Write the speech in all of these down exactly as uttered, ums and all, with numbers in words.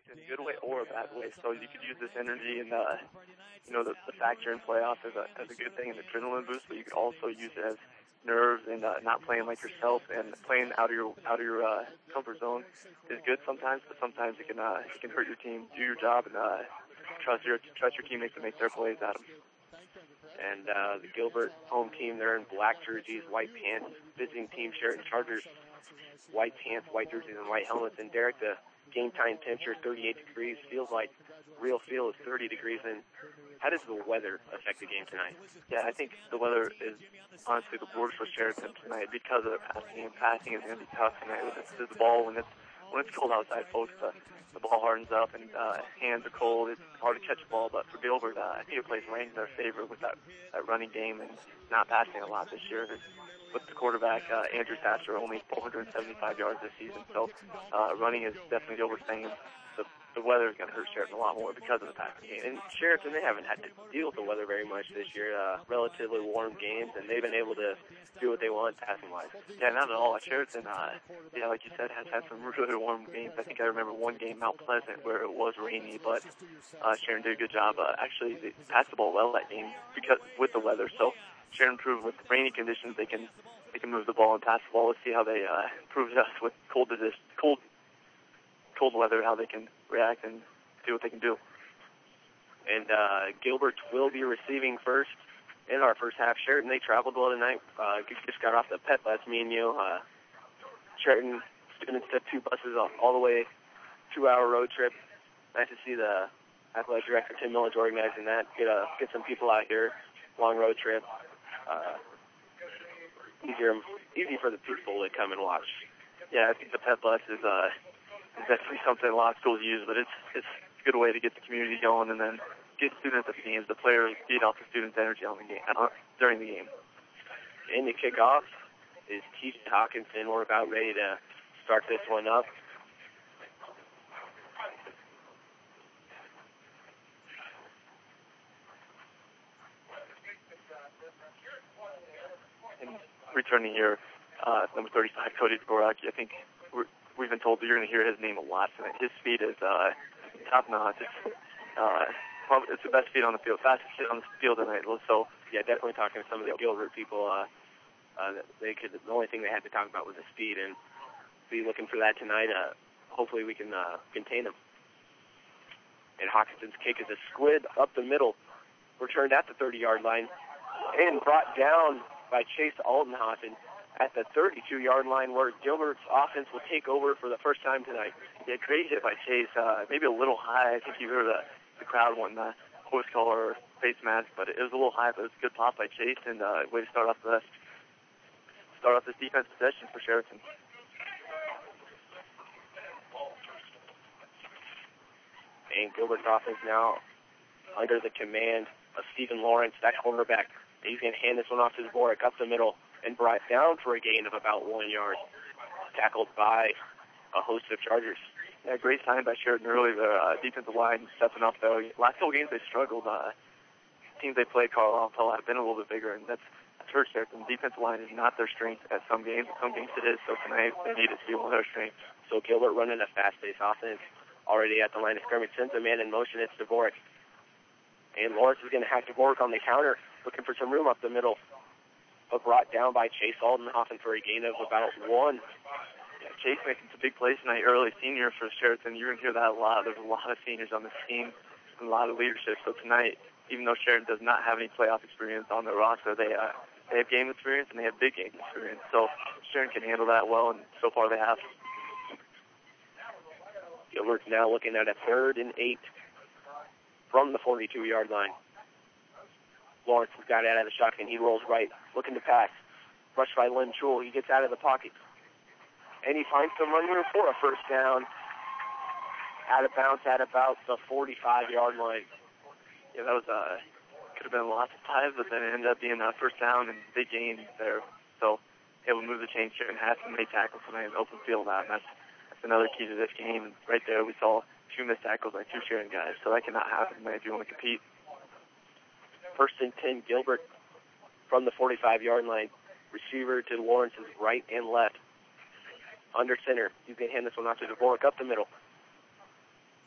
in a good way or a bad way. So you could use this energy and, uh, you know, the, the fact you're in playoffs as a, as a good thing, an adrenaline boost, but you could also use it as nerves and uh, not playing like yourself and playing out of your out of your uh, comfort zone is good sometimes, but sometimes it can uh, it can hurt your team. Do your job and uh, trust your trust your teammates to make their plays at them. And uh, the Gilbert home team, they're in black jerseys, white pants. Visiting team Sheraton Chargers, white pants, white jerseys, and white helmets. And Derek, the game time temperature thirty-eight degrees, feels like real feel is thirty degrees. And how does the weather affect the game tonight? Yeah, I think the weather is honestly the worst for Sheraton tonight because of the passing, and passing is going to be tough tonight with the, the ball when it's when it's cold outside, folks. The, the ball hardens up and uh, hands are cold. It's hard to catch the ball, but for Gilbert, uh, I think it plays right in their favor with that, that running game and not passing a lot this year. With the quarterback, uh, Andrew Thatcher, only four hundred seventy-five yards this season, so uh, running is definitely Gilbert's thing. The, the weather is going to hurt Sheraton a lot more because of the passing game. And Sheraton, they haven't had to deal with the weather very much this year. Uh, relatively warm games, and they've been able to do what they want passing-wise. Yeah, not at all. Sheraton, uh, yeah, like you said, has had some really warm games. I think I remember one game, Mount Pleasant, where it was rainy, but uh, Sheraton did a good job. Uh, actually, they passed the ball well that game because with the weather. So Sheraton proved with rainy conditions they can they can move the ball and pass the ball. Let's see how they uh, prove to us with cold cold cold weather, how they can react and see what they can do. And uh, Gilbert will be receiving first in our first half. Sheraton, they traveled well tonight. Uh, just got off the pet bus, me and you. Uh, Sheraton students took two buses all, all the way, two-hour road trip. Nice to see the athletic director, Tim Millage, organizing that. Get uh, get some people out here, long road trip. Uh, easier, easy for the people to come and watch. Yeah, I think the pet bus is uh, is definitely something a lot of schools use, but it's it's a good way to get the community going and then get students at the games. The players feed off the students' energy on the game uh, during the game. And to kick off is T J Hawkinson. We're about ready to start this one up. And returning here, uh, number thirty-five, Cody Dvorak. I think we're, we've been told that you're going to hear his name a lot tonight. His speed is uh, top notch. It's, uh, probably, it's the best speed on the field, fastest speed on the field tonight. So yeah, definitely talking to some of the Gilbert people. Uh, uh, they could. The only thing they had to talk about was the speed, and be looking for that tonight. Uh, hopefully, we can uh, contain them. And Hawkinson's kick is a squid up the middle, returned at the thirty-yard line, and brought down by Chase Altenhofen at the thirty-two-yard line, where Gilbert's offense will take over for the first time tonight. Yeah, great hit by Chase. Uh, maybe a little high. I think you heard the, the crowd wanting the horse collar or face mask, but it was a little high. But it was a good pop by Chase, and uh, way to start off the start off this defense possession for Sheraton. And Gilbert's offense now under the command of Stephen Lawrence, that cornerback. He's going to hand this one off to Dvorak up the middle and brought down for a gain of about one yard. Tackled by a host of Chargers. Yeah, great sign by Sheraton early. The uh, defensive line stepping up, though. Last couple games they struggled. Uh, teams they played, Carlisle, have been a little bit bigger, and that's, that's hurt Sheraton. The defensive line is not their strength at some games. Some games it is, so tonight they need it to be one of their strengths. So Gilbert running a fast-paced offense. Already at the line of scrimmage, sends a man in motion. It's Dvorak. And Lawrence is going to have Dvorak on the counter, looking for some room up the middle. But brought down by Chase Altenhofen for a gain of about one. Yeah, Chase making some big plays tonight, early senior for Sheraton. You're going to hear that a lot. There's a lot of seniors on this team and a lot of leadership. So tonight, even though Sheraton does not have any playoff experience on their roster, they uh, they have game experience and they have big game experience. So Sheraton can handle that well, and so far they have. Gilbert's now looking at a third and eight from the forty-two-yard line. Lawrence has got it out of the shotgun. He rolls right, looking to pass. Rushed by Lynn Chul. He gets out of the pocket. And he finds some run room for a first down. Out of bounds at about the forty-five-yard line. Yeah, that was uh, could have been lots of ties, but then it ended up being a first down and big gain there. So able to move the chain and have some made tackles tonight in the open field. That, and that's another key to this game. Right there, we saw two missed tackles by two Sheraton guys, so that cannot happen if you want to compete. First and ten, Gilbert from the forty-five-yard line. Receiver to Lawrence's right and left. Under center, he's going to hand this one off to Dvorak up the middle.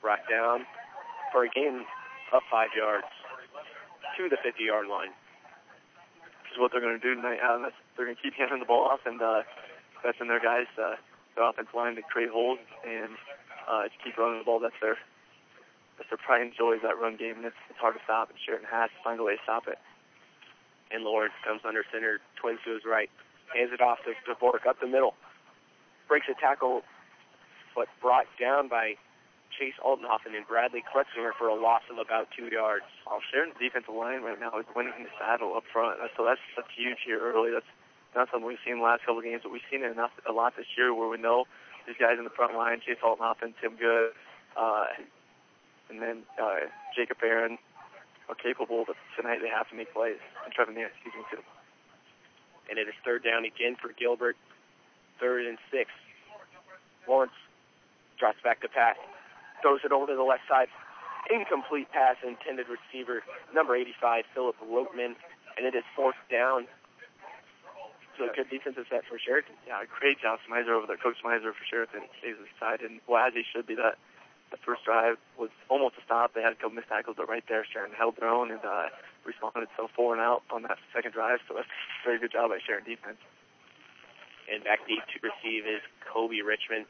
brought down for a gain of five yards to the fifty-yard line. This is what they're going to do tonight. Uh, they're going to keep handing the ball off and uh, pressing their guys, uh, their offensive line to create holes and uh, to keep running the ball. That's their that's their pride and joy, is that run game, and it's, it's hard to stop. And Sheridan has to find a way to stop it. And Lawrence comes under center, twins to his right, hands it off to Dvorak up the middle, breaks a tackle, but brought down by Chase Altenhofen and Bradley Kretzinger for a loss of about two yards. Well, Sheridan's defensive line right now is winning the battle up front, so that's that's huge here early. That's not something we've seen in the last couple of games, but we've seen it enough a lot this year where we know these guys in the front line, Chase Altenhofen, Tim Good, uh, and then uh, Jacob Aaron, are capable, but tonight they have to make plays. And Trevor Nance, excuse me, too. And it is third down again for Gilbert. Third and six. Lawrence drops back to pass. Throws it over to the left side. Incomplete pass, intended receiver, number eighty-five, Philip Rotman. And it is fourth down. So a good defensive set for Sheraton. Yeah, great job, Smizer over there. Coach Smizer for Sheraton stays his side. And well, as he should be, that the first drive was almost a stop. They had a couple missed tackles, but right there, Sheridan held their own and uh, responded so four and out on that second drive. So that's a very good job by Sheridan defense. And back deep to receive is Kobe Richmond.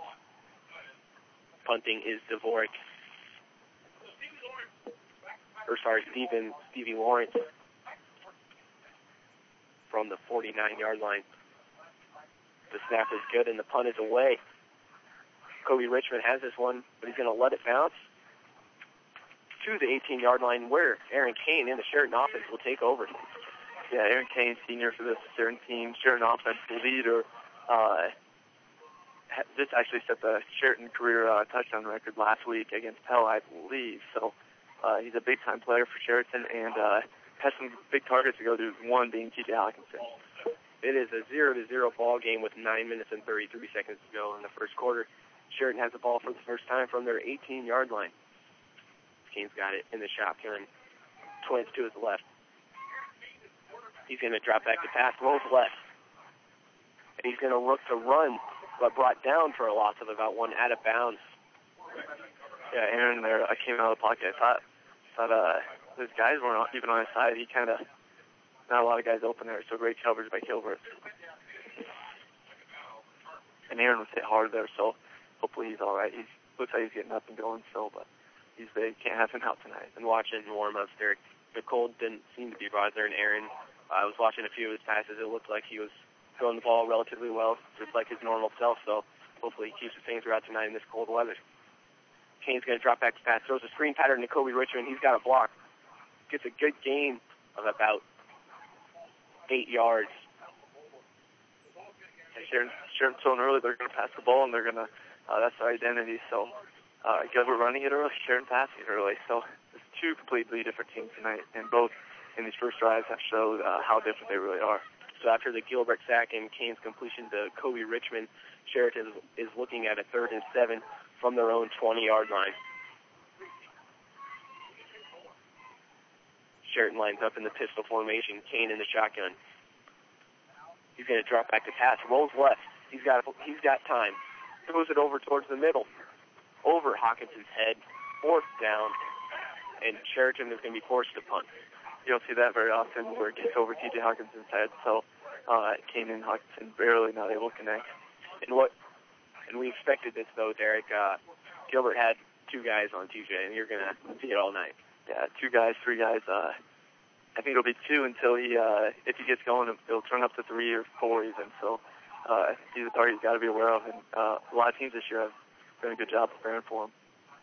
Punting is Dvorak. Or sorry, Steven, Stevie Lawrence from the forty-nine-yard line. The snap is good and the punt is away. Kobe Richmond has this one, but he's going to let it bounce to the eighteen-yard line where Aaron Kane in the Sheridan offense will take over. Yeah, Aaron Kane, senior for this Sheridan team, Sheridan offense leader. Uh, this actually set the Sheridan career uh, touchdown record last week against Pell, I believe. So uh, he's a big-time player for Sheridan and uh, has some big targets to go to, one being T J Hawkinson. It is a zero to zero ball game with nine minutes and thirty-three seconds to go in the first quarter. Sheridan has the ball for the first time from their eighteen-yard line. Kane's got it in the shotgun. Twins to his left. He's going to drop back to pass, rolls left. And he's going to look to run, but brought down for a loss of about one out of bounds. Yeah, Aaron there, I came out of the pocket. I thought, thought uh, his guys weren't even on his side. He kind of, not a lot of guys open there, so great coverage by Gilbert. And Aaron was hit hard there, so hopefully he's all right. He looks like he's getting up and going still, but he's they can't have him out tonight. And watching warm-ups there, the cold didn't seem to be bothering Aaron. I was watching a few of his passes. It looked like he was throwing the ball relatively well, just like his normal self, so hopefully he keeps the same throughout tonight in this cold weather. Kane's going to drop back to pass, throws a screen pattern to Kobe Richmond. He's got a block. Gets a good gain of about eight yards. And Sharon, Sharon's throwing early. They're going to pass the ball, and they're going to, uh, that's their identity. So uh, Gilbert running it early, Sharon passing it early. So it's two completely different teams tonight, and both in these first drives have showed uh, how different they really are. So after the Gilbert sack and Kane's completion to Kobe Richmond, Sheraton is looking at a third and seven from their own twenty-yard line. Sheraton lines up in the pistol formation. Kane in the shotgun. He's going to drop back to pass. Rolls left. He's got he's got time. Throws it over towards the middle. Over Hawkinson's head. Fourth down. And Sheraton is going to be forced to punt. You don't see that very often where it gets over T J Hawkinson's head. So uh, Kane and Hawkinson barely not able to connect. And what? And we expected this though, Derek. Uh, Gilbert had two guys on T J, and you're going to see it all night. Yeah, two guys, three guys. Uh, I think it'll be two until he, uh, if he gets going, it'll turn up to three or four even. So uh, he's a target you've got to be aware of. And uh, a lot of teams this year have done a good job preparing for him.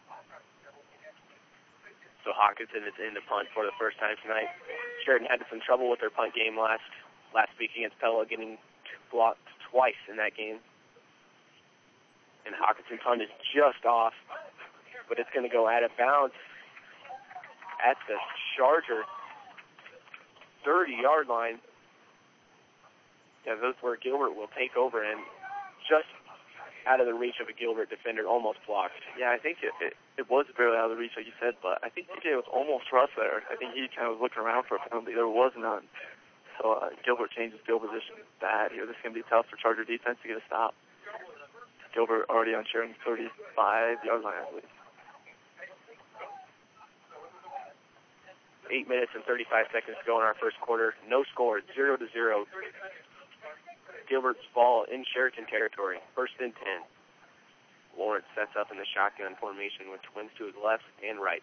So Hawkinson is in the punt for the first time tonight. Sheridan had some trouble with their punt game last last week against Pella, getting blocked twice in that game. And Hawkinson's punt is just off, but it's going to go out of bounds at the Charger thirty-yard line. Yeah, that's where Gilbert will take over, and just out of the reach of a Gilbert defender, almost blocked. Yeah, I think it, it, it was barely out of the reach, like you said, but I think T J was almost rough there. I think he kind of was looking around for a penalty. There was none. So uh, Gilbert changes field position bad here. This is going to be tough for Charger defense to get a stop. Gilbert already on Sheridan's thirty-five-yard line, I believe. Eight minutes and thirty-five seconds to go in our first quarter. No score, zero to zero. Gilbert's ball in Sheraton territory. First and ten. Lawrence sets up in the shotgun formation with twins to his left and right.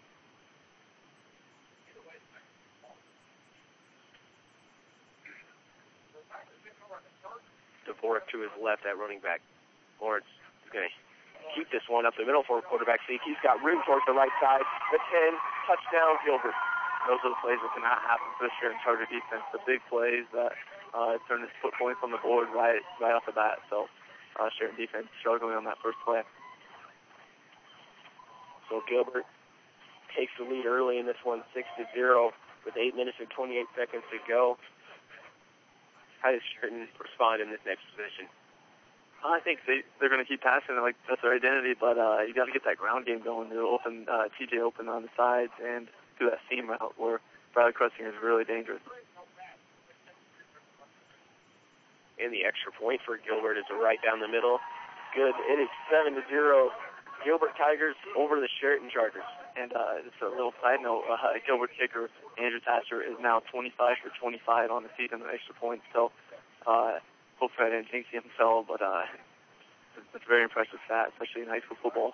Dvorak to his left at running back. Lawrence is going to keep this one up the middle for quarterback sneak. He's got room towards the right side. The ten, touchdown, Gilbert. Those are the plays that cannot happen for the Sheraton Charger defense. The big plays that uh, turn to put points on the board right right off the bat. So uh, Sheraton defense struggling on that first play. So Gilbert takes the lead early in this one, six to zero, with eight minutes and twenty-eight seconds to go. How does Sheraton respond in this next position? I think they, they're going to keep passing. Like, that's their identity, but uh, you got to get that ground game going. To open uh, T J open on the sides and do that seam route where Bradley Crussinger is really dangerous. And the extra point for Gilbert is right down the middle. Good. It is seven to zero. Gilbert Tigers over the Sheraton Chargers. And uh, just a little side note, uh, Gilbert kicker Andrew Thatcher is now twenty-five for twenty-five on the season with extra points. So uh, hopefully I didn't jinx himself, but uh, it's a very impressive stat, especially in high school football.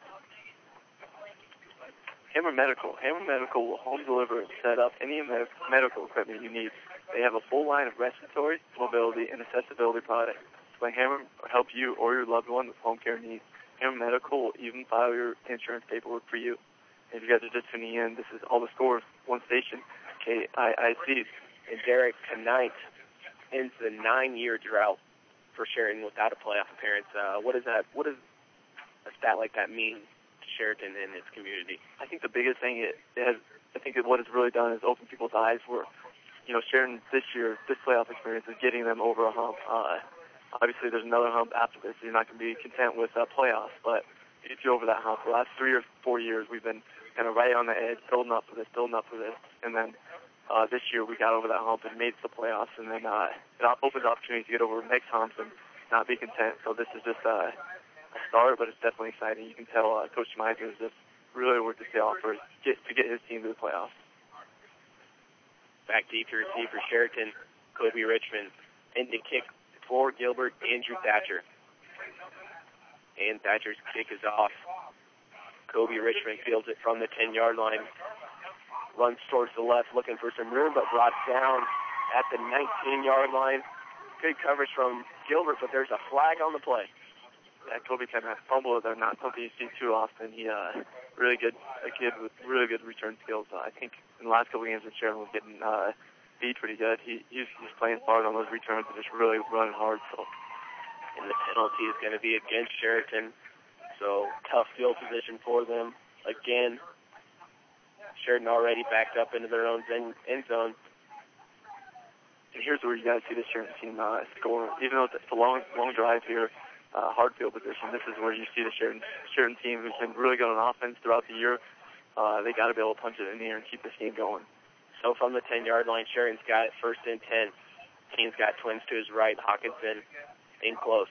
Hammer Medical. Hammer Medical will home deliver and set up any med- medical equipment you need. They have a full line of respiratory, mobility, and accessibility products. Let Hammer help you or your loved one with home care needs. Hammer Medical will even file your insurance paperwork for you. If you guys are just tuning in, this is all the scores, one station, K I I C. And Derek, tonight ends the nine-year drought for Sheraton without a playoff appearance. Uh, what does that? What does a stat like that mean to Sheraton and its community? I think the biggest thing it, it has, I think that what it's really done is open people's eyes. Where, you know, Sheraton this year, this playoff experience is getting them over a hump. Uh, obviously, there's another hump after this. You're not going to be content with uh, playoffs, but if you're over that hump, the last three or four years, we've been kind of right on the edge, building up for this, building up for this, and then uh, this year we got over that hump and made it to the playoffs, and then uh, it opens opportunities to get over next humps and not be content. So this is just uh, a start, but it's definitely exciting. You can tell uh, Coach Meisner is just really worked his tail off for get, to get his team to the playoffs. Back deep to receive for Sheraton, Kobe Richmond, and to kick for Gilbert, Andrew Thatcher. And Thatcher's kick is off. Kobe Richmond fields it from the ten-yard line. Runs towards the left, looking for some room, but brought down at the nineteen-yard line. Good coverage from Gilbert, but there's a flag on the play. Yeah, Kobe kind of fumbled there, not something you see too often. He uh, really good, a kid with really good return skills. Uh, I think in the last couple of games when Sheraton was getting uh, beat pretty good, he he's, he's playing hard on those returns and just really running hard. So. And the penalty is going to be against Sheraton. So tough field position for them. Again, Sheraton already backed up into their own end, end zone. And here's where you guys see the Sheraton team uh, score. Even though it's a long, long drive here, uh, hard field position, this is where you see the Sheraton, Sheraton team who's been really good on offense throughout the year. Uh, they got to be able to punch it in the air and keep this game going. So from the ten-yard line, Sheraton's got it first and ten. Kane's got twins to his right. Hawkinson in close.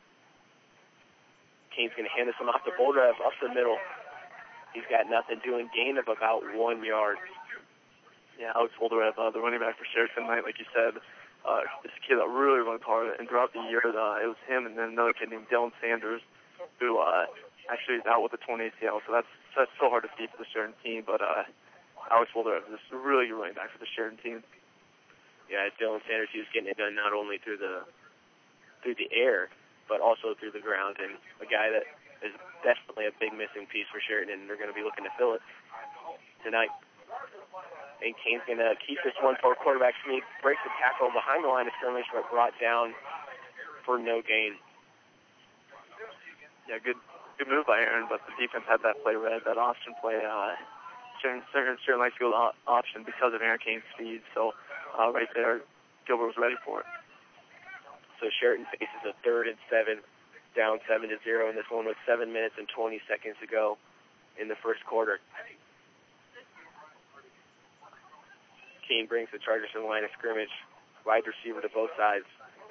Kane's going to hand this one off to Boldarev up the middle. He's got nothing, doing gain of about one yard. Yeah, Alex Boldarev, uh, the running back for Sheraton tonight, like you said, uh, this kid that really runs hard. And throughout the year, uh, it was him and then another kid named Dylan Sanders, who uh, actually is out with a torn A C L. So that's that's so hard to see for the Sheraton team. But uh, Alex Boldarev is a really good running back for the Sheraton team. Yeah, Dylan Sanders, he was getting it done not only through the through the air, but also through the ground, and a guy that is definitely a big missing piece for Sheraton, and they're going to be looking to fill it tonight. And Kane's going to keep this one for quarterback sneak, breaks the tackle behind the line of scrimmage, but brought down for no gain. Yeah, good good move by Aaron, but the defense had that play read, that option play. Uh, Sheraton, Sheraton likes to go option because of Aaron Kane's speed, so uh, right there, Gilbert was ready for it. So Sheraton faces a third and seven, down seven to zero in this one with seven minutes and twenty seconds to go in the first quarter. Kane brings the Chargers to the line of scrimmage, wide receiver to both sides.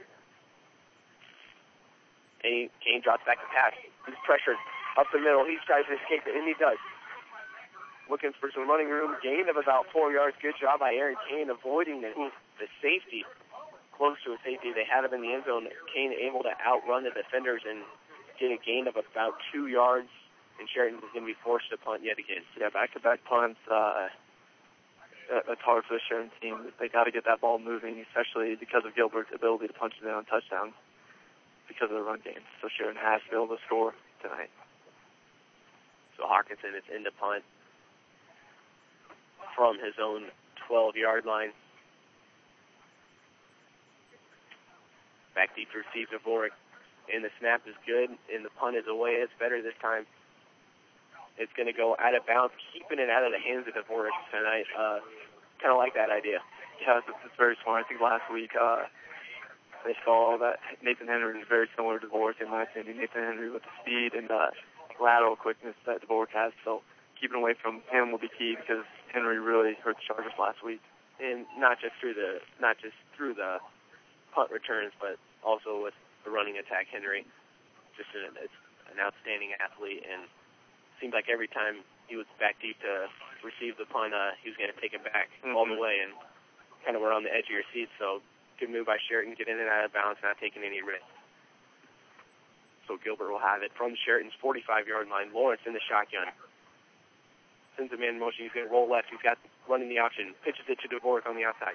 And he, Kane drops back to pass. He's pressured up the middle. He tries to escape it, and he does. looking for some running room. Gain of about four yards. Good job by Aaron Kane avoiding the, the safety. Close to a safety. They had him in the end zone. Kane able to outrun the defenders and get a gain of about two yards. And Sheridan is going to be forced to punt yet again. Yeah, back-to-back punts. Uh, that's hard for the Sheridan team. They got to get that ball moving, especially because of Gilbert's ability to punch it in on touchdowns because of the run game. So Sheridan has to be able to score tonight. So Hawkinson is in the punt from his own twelve-yard line. Back deep to receive Dvorak. And the snap is good, and the punt is away. It's better this time. It's going to go out of bounds, keeping it out of the hands of Dvorak tonight. Uh, kind of like that idea. Yeah, it's, it's very smart. I think last week uh, they saw that Nathan Henry is very similar to Dvorak in my opinion. Nathan Henry with the speed and uh, lateral quickness that Dvorak has. So keeping away from him will be key because Henry really hurt the Chargers last week. And not just through the not just through the punt returns, but also with the running attack. Henry, just an, an outstanding athlete, and seemed like every time he was back deep to receive the punt, uh, he was going to take it back mm-hmm. all the way, and kind of were on the edge of your seat. So good move by Sheridan, getting it out of bounds, not taking any risks. So Gilbert will have it from Sheridan's forty-five-yard line. Lawrence in the shotgun. Sends a man in motion. He's going to roll left. He's got running the option. Pitches it to Dvorak on the outside.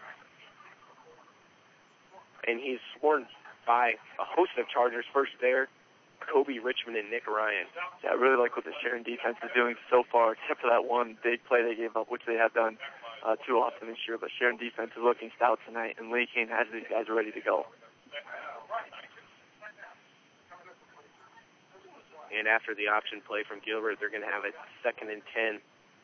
And he's swarmed by a host of Chargers. First there, Kobe Richmond and Nick Ryan. Yeah, I really like what the Sheridan defense is doing so far, except for that one big play they gave up, which they have done uh, too often this year. But Sheridan defense is looking stout tonight, and Lee Kane has these guys ready to go. And after the option play from Gilbert, they're going to have a second and ten.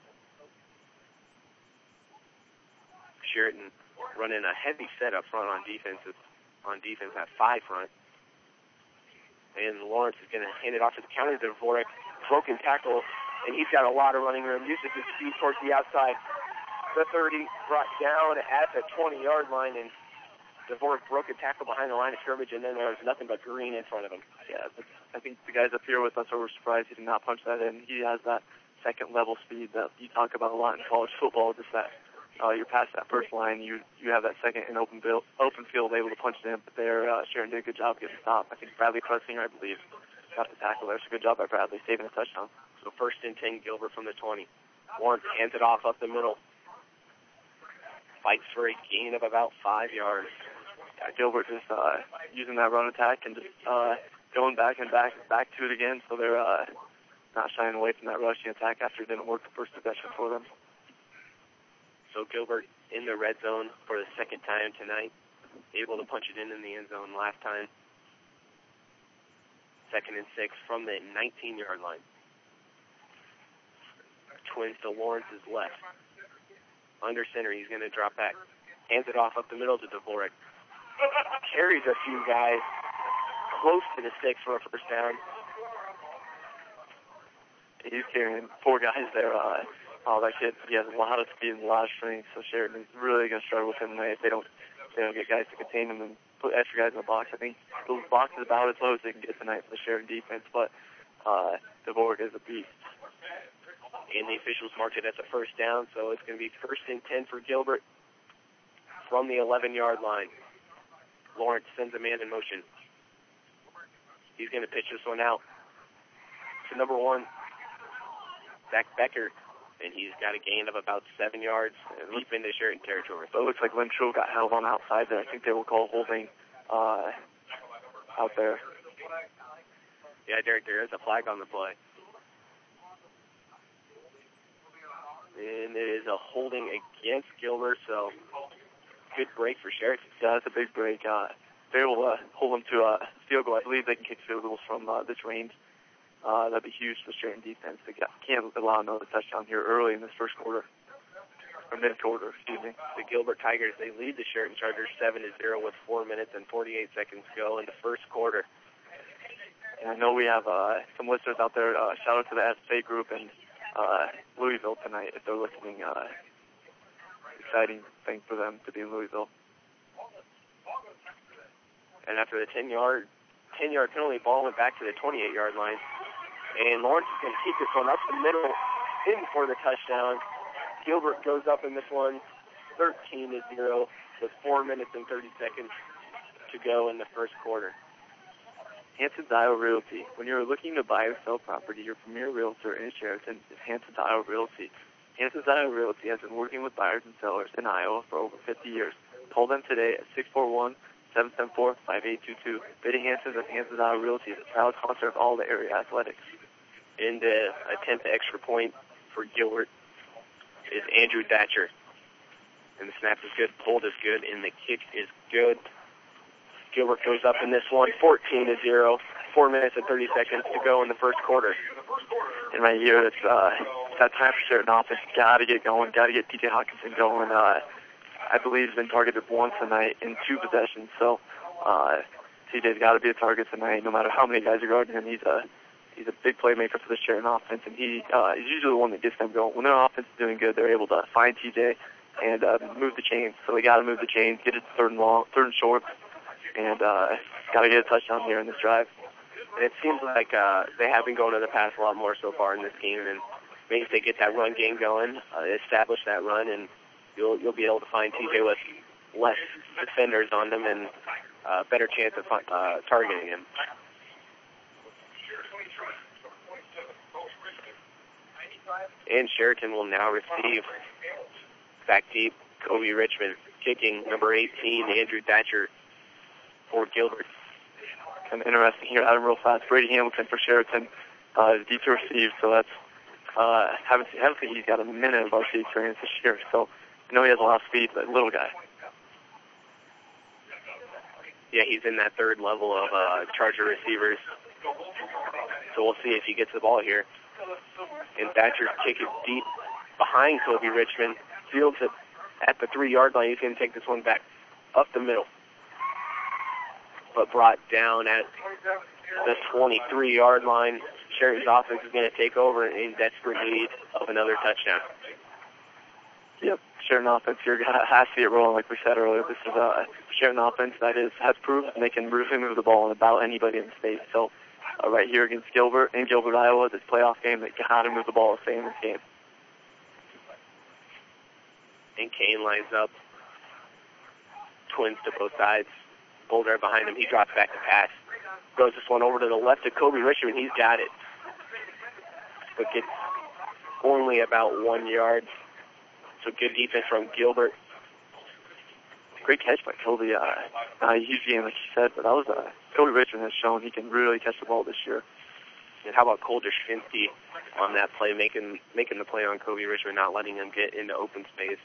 Sheridan running a heavy set up front on defense. On defense at five front. And Lawrence is going to hand it off to the counter to Dvorak. Broken tackle, and he's got a lot of running room. Uses his speed towards the outside. The thirty brought down at the twenty-yard line, and Dvorak broke a tackle behind the line of scrimmage, and then there was nothing but green in front of him. Yeah, but I think the guys up here with us are surprised he did not punch that in. He has that second-level speed that you talk about a lot in college football, just that Uh, you're past that first line, you you have that second and open field, open field able to punch it in, but there, uh, Sheridan did a good job getting stopped. I think Bradley Pressinger, I believe, got the tackle there, so good job by Bradley, saving a touchdown. So first and ten, Gilbert from the twenty. Lawrence hands it off up the middle. Fights for a gain of about five yards. Yeah, Gilbert just uh, using that run attack and just uh, going back and back back to it again, so they're uh, not shying away from that rushing attack after it didn't work the first possession for them. So Gilbert in the red zone for the second time tonight, able to punch it in in the end zone last time. Second and six from the nineteen-yard line. Twins to Lawrence's left. Under center, he's going to drop back. Hands it off up the middle to Dvorak. Carries a few guys close to the six for a first down. He's carrying four guys there. Uh, Oh, that kid, he has a lot of speed and a lot of strength, so Sheridan is really going to struggle with him if they don't, if they don't get guys to contain him and put extra guys in the box. I think the box is about as low as they can get tonight for the Sheridan defense, but uh, Dvorak is a beast. And the officials marked it as a first down, so it's going to be first and ten for Gilbert from the eleven-yard line. Lawrence sends a man in motion. He's going to pitch this one out to number one, Zach Becker. And he's got a gain of about seven yards deep into Sheridan territory. So it looks like Lynchville got held on outside there. I think they will call holding uh, out there. Yeah, Derek, there is a flag on the play. And it is a holding against Gilbert, so good break for Sheridan. Yeah, that's a big break. Uh, they will uh, hold them to a field goal. I believe they can kick field goals from uh, this range. Uh, that'd be huge for Sheridan defense. They can't allow another touchdown here early in this first quarter, or mid-quarter, excuse me. The Gilbert Tigers, they lead the Sheridan Chargers seven to zero with four minutes and forty-eight seconds to go in the first quarter. And I know we have uh, some listeners out there. Uh, shout out to the S F A group in uh, Louisville tonight if they're listening. Uh, exciting thing for them to be in Louisville. And after the ten-yard penalty, ball went back to the twenty-eight-yard line. And Lawrence is going to keep this one up the middle in for the touchdown. Gilbert goes up in this one, thirteen to zero, with four minutes and thirty seconds to go in the first quarter. Hanson's Iowa Realty. When you're looking to buy or sell property, your premier realtor in Sheraton is Hanson's Iowa Realty. Hanson's Iowa Realty has been working with buyers and sellers in Iowa for over fifty years. Call them today at six four one, seven seven four, five eight two two. Biddy Hanson's of Hanson's Iowa Realty is a proud sponsor of all the area athletics. And uh, attempt the extra point for Gilbert is Andrew Thatcher. And the snap is good, hold is good, and the kick is good. Gilbert goes up in this one, fourteen to zero. Four minutes and thirty seconds to go in the first quarter. And right here, it's uh, that time for Sheraton offense. Got to get going. Got to get T J Hawkinson going. Uh, I believe he's been targeted once tonight in two possessions. So uh, T J's got to be a target tonight, no matter how many guys are guarding him. He's a he's a big playmaker for the Sheraton offense, and he uh, he's usually the one that gets them going. When their offense is doing good, they're able to find T J and uh, move the chains. So they got to move the chains, get it third and long, third and short. And uh, got to get a touchdown here in this drive. And it seems like uh, they have been going to the pass a lot more so far in this game. And maybe if they get that run game going, uh, establish that run, and you'll you'll be able to find T J with less defenders on them and a uh, better chance of uh, targeting him. And Sheraton will now receive back deep. Kobe Richmond kicking, number eighteen, Andrew Thatcher. For Gilbert. Kind of interesting here, Adam, real fast. Brady Hamilton for Sheraton, uh, deep to receive, so that's, uh, haven't, haven't think he's got a minute of varsity experience this year, so I know he has a lot of speed, but little guy. Yeah, he's in that third level of uh, Charger receivers, so we'll see if he gets the ball here. And Thatcher's kick is deep behind Kobe Richmond, fields it at the three-yard line. He's going to take this one back up the middle, but brought down at the twenty-three-yard line. Sheraton's offense is going to take over in desperate need of another touchdown. Yep, Sheraton offense here has to get rolling, like we said earlier. This is a Sheraton offense that is has proven they can really move the ball on about anybody in the state. So uh, right here against Gilbert in Gilbert, Iowa, this playoff game, they got to move the ball to stay in this game. And Kane lines up, twins to both sides. Boulder behind him. He drops back to pass. Goes this one over to the left to Kobe Richmond. He's got it. But gets only about one yard. So good defense from Gilbert. Great catch by Kobe. Uh, not a huge game, like you said, but that was uh, Kobe Richmond has shown he can really catch the ball this year. And how about Cole Dershinsky on that play, making making the play on Kobe Richmond, not letting him get into open space.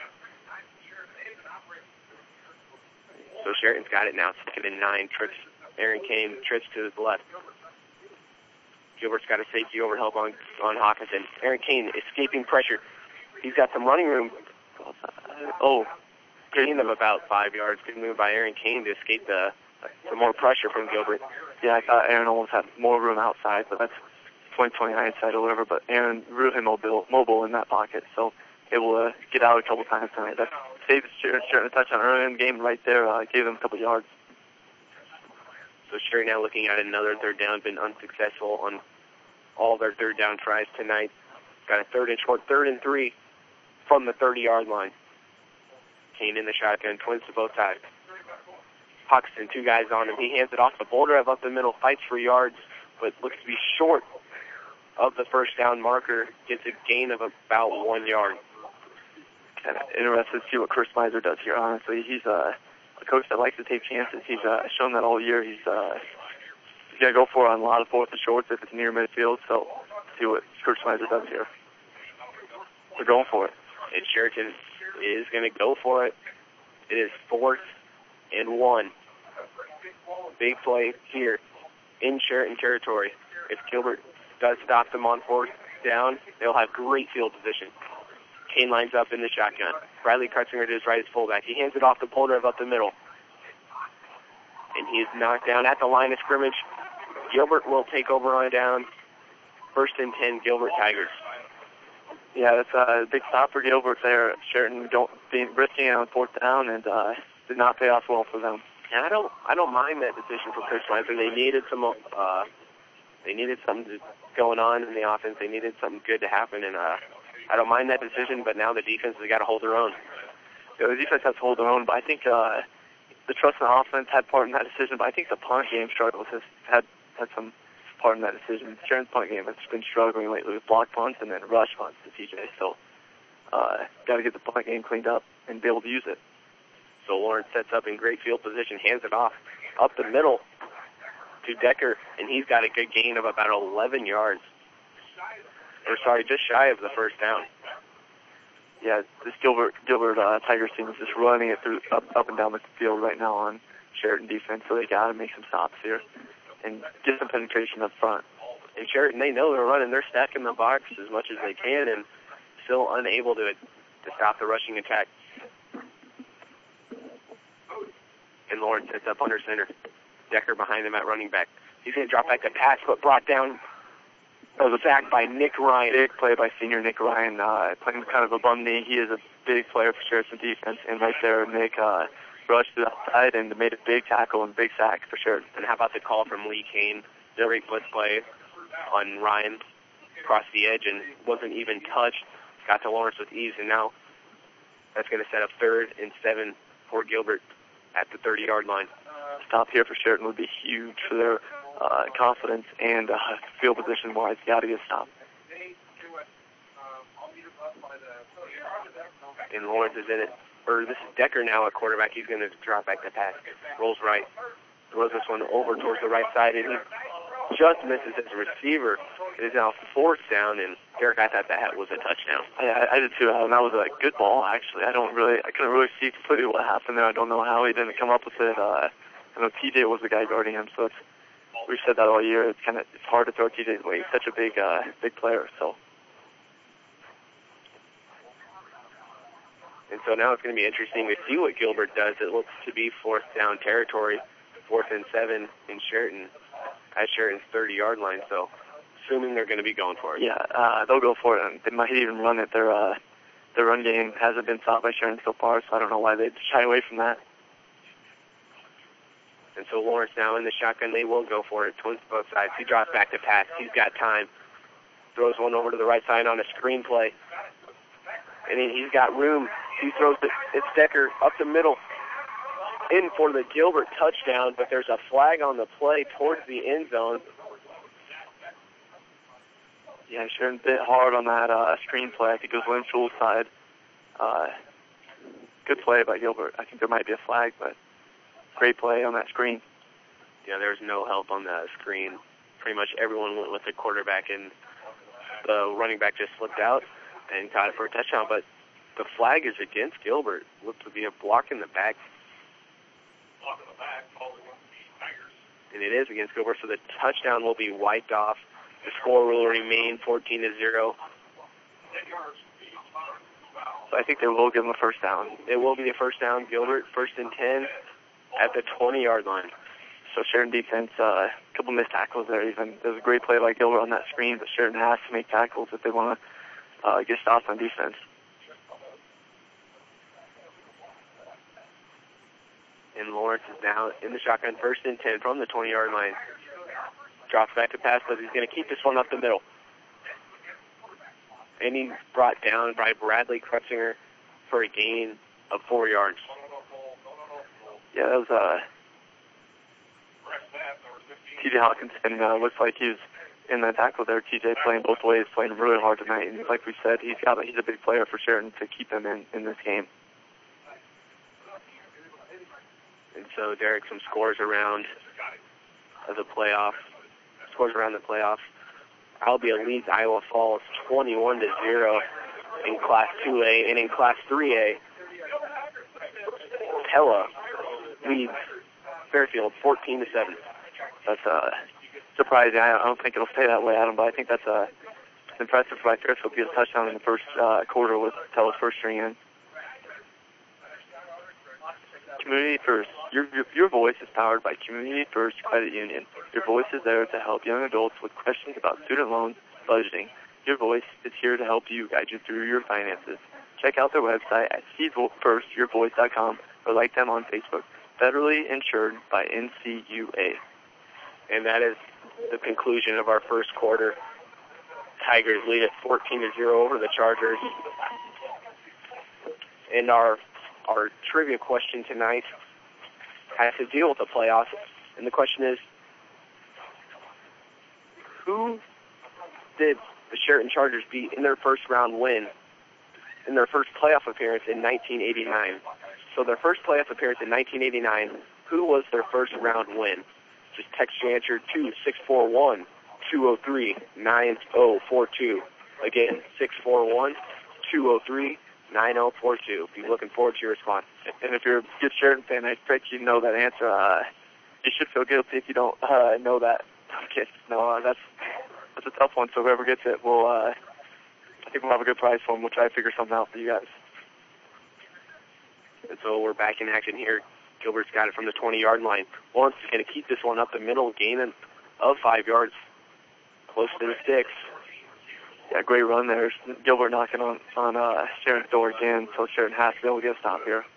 So Sheraton's got it now, second and nine. Trips, Aaron Kane trips to the left. Gilbert's got a safety over help on, on Hawkinson. Aaron Kane escaping pressure. He's got some running room. Oh, gain of about five yards. Good move by Aaron Kane to escape the, the more pressure from Gilbert. Yeah, I thought Aaron almost had more room outside, but that's twenty twenty hindsight or whatever. But Aaron really mobile, mobile in that pocket, so able to get out a couple times tonight. That saved Sheraton a touchdown early in the game right there. Uh, gave them a couple yards. So Sheraton now looking at another third down, been unsuccessful on all their third down tries tonight. Got a third and short, third and three from the thirty-yard line. Kane in the shotgun, twins to both sides. Hawkinson, two guys on him. He hands it off to Boulder up the middle, fights for yards, but looks to be short of the first down marker. Gets a gain of about one yard. Kind of interested to see what Chris Miser does here, honestly. He's uh, a coach that likes to take chances. He's uh, shown that all year. He's uh, he's going to go for it on a lot of fourth and shorts if it's near midfield, so see what Chris Miser does here. We're going for it. And Sheraton is going to go for it. It is fourth and one. Big play here in Sheraton territory. If Gilbert does stop them on fourth down, they'll have great field position. Kane lines up in the shotgun. Bradley Kretzinger to his right as fullback. He hands it off to Polnareff up the middle. And he is knocked down at the line of scrimmage. Gilbert will take over on down. First and ten, Gilbert Tigers. Yeah, that's a big stop for Gilbert there. Sheraton don't being risking it on fourth down, and uh, did not pay off well for them. And I don't, I don't mind that decision for Chris Miser. They needed some uh, They needed something going on in the offense. They needed something good to happen, and uh, I don't mind that decision, but now the defense has got to hold their own. Yeah, the defense has to hold their own, but I think uh, the trust in the offense had part in that decision, but I think the punt game struggles has had, had some part in that decision. Sharon's punt game has been struggling lately with block punts and then rush punts to T J, so uh, got to get the punt game cleaned up and be able to use it. So Lawrence sets up in great field position, hands it off up the middle to Decker, and he's got a good gain of about eleven yards. Or sorry, just shy of the first down. Yeah, this Gilbert Gilbert uh, Tigers team is just running it through up, up and down the field right now on Sheraton defense, so they got to make some stops here and get some penetration up front. And Sheraton, they know they're running. They're stacking the box as much as they can and still unable to to stop the rushing attack. And Lawrence sets up under center. Decker behind him at running back. He's going to drop back to pass, but brought down. That was sacked by Nick Ryan. Big play by senior Nick Ryan, uh, playing kind of a bum knee. He is a big player for Sheraton defense, and right there, Nick uh, rushed to the outside and made a big tackle and big sack for Sheraton. And how about the call from Lee Kane? The great blitz play on Ryan across the edge and wasn't even touched. Got to Lawrence with ease, and now that's going to set up third and seven for Gilbert at the thirty-yard line. Stop here for Sheraton would be huge for their uh, confidence and uh, field position-wise. Got to get a stop. And Lawrence is in it. Or this is Decker now at quarterback. He's going to drop back to pass. Rolls right. Throws this one over towards the right side, and he just misses his receiver. It is now fourth down, and Derek, I thought that was a touchdown. Yeah, I, I did too, and that was a good ball, actually. I don't really, I couldn't really see completely what happened there. I don't know how he didn't come up with it. Uh, I know T J was the guy guarding him, so it's, we've said that all year. It's kind of, it's hard to throw T J's way. He's such a big, uh, big player, so. And so now it's going to be interesting to see what Gilbert does. It looks to be fourth down territory, fourth and seven in Sheraton, at Sheraton's thirty-yard line. So, assuming they're going to be going for it. Yeah, uh, they'll go for it, and they might even run it. Their uh, their run game hasn't been stopped by Sheraton so far, so I don't know why they'd shy away from that. And so Lawrence now in the shotgun. They will go for it. Twins both sides. He drops back to pass. He's got time. Throws one over to the right side on a screen play. And he's got room. He throws it. It's Decker up the middle. In for the Gilbert touchdown, but there's a flag on the play towards the end zone. Yeah, Sheraton bit hard on that uh, screen play. I think it was Lynn Schul's side. Uh, good play by Gilbert. I think there might be a flag, but great play on that screen. Yeah, there was no help on the screen. Pretty much everyone went with the quarterback, and the running back just slipped out and caught it for a touchdown. But the flag is against Gilbert. Looked to be a block in the back. And it is against Gilbert, so the touchdown will be wiped off. The score will remain fourteen to zero. So I think they will give them a first down. It will be a first down. Gilbert, first and ten at the twenty-yard line. So Sheraton defense, a uh, couple missed tackles there even. There was a great play by Gilbert on that screen, but Sheraton has to make tackles if they want to uh, get stops on defense. And Lawrence is now in the shotgun, first and ten from the twenty-yard line. Drops back to pass, but he's going to keep this one up the middle. And he's brought down by Bradley Krutzinger for a gain of four yards. Yeah, that was uh, T J Hawkinson. Uh, looks like he's in the tackle there. T J playing both ways, playing really hard tonight. And like we said, he's got a, he's a big player for Sheraton to keep him in, in this game. And so, Derek, some scores around the playoff. Scores around the playoff. Albia leads Iowa Falls twenty-one to zero in Class two A, and in Class three A, Pella leads Fairfield fourteen to seven. That's uh, surprising. I don't think it'll stay that way, Adam, but I think that's uh, impressive by Fairfield to get a touchdown in the first uh, quarter with Pella's first string in. Community First. Your, your your voice is powered by Community First Credit Union. Your voice is there to help young adults with questions about student loans, budgeting. Your voice is here to help you guide you through your finances. Check out their website at see first your voice dot com or like them on Facebook. Federally insured by N C U A. And that is the conclusion of our first quarter. Tigers lead at fourteen to zero over the Chargers. And our our trivia question tonight has to deal with the playoffs. And the question is, who did the Sheraton Chargers beat in their first round win, in their first playoff appearance in nineteen eighty-nine? So their first playoff appearance in nineteen eighty-nine, who was their first round win? Just text your answer to six four one, two oh three, nine oh four two. Again, six four one, two oh three, nine oh four two. Be looking forward to your response. And if you're a good Sheraton fan, I expect you know that answer. Uh, you should feel guilty if you don't uh, know that. Okay, no, uh, that's that's a tough one. So whoever gets it will, uh, I think we'll have a good prize for them. We'll try to figure something out for you guys. And so we're back in action here. Gilbert's got it from the twenty-yard line. Lawrence is going to keep this one up the middle, gain of five yards, close to the six. Yeah, great run there. Gilbert knocking on, on uh, Sheraton's door again, so Sheraton has to be able to get a stop here.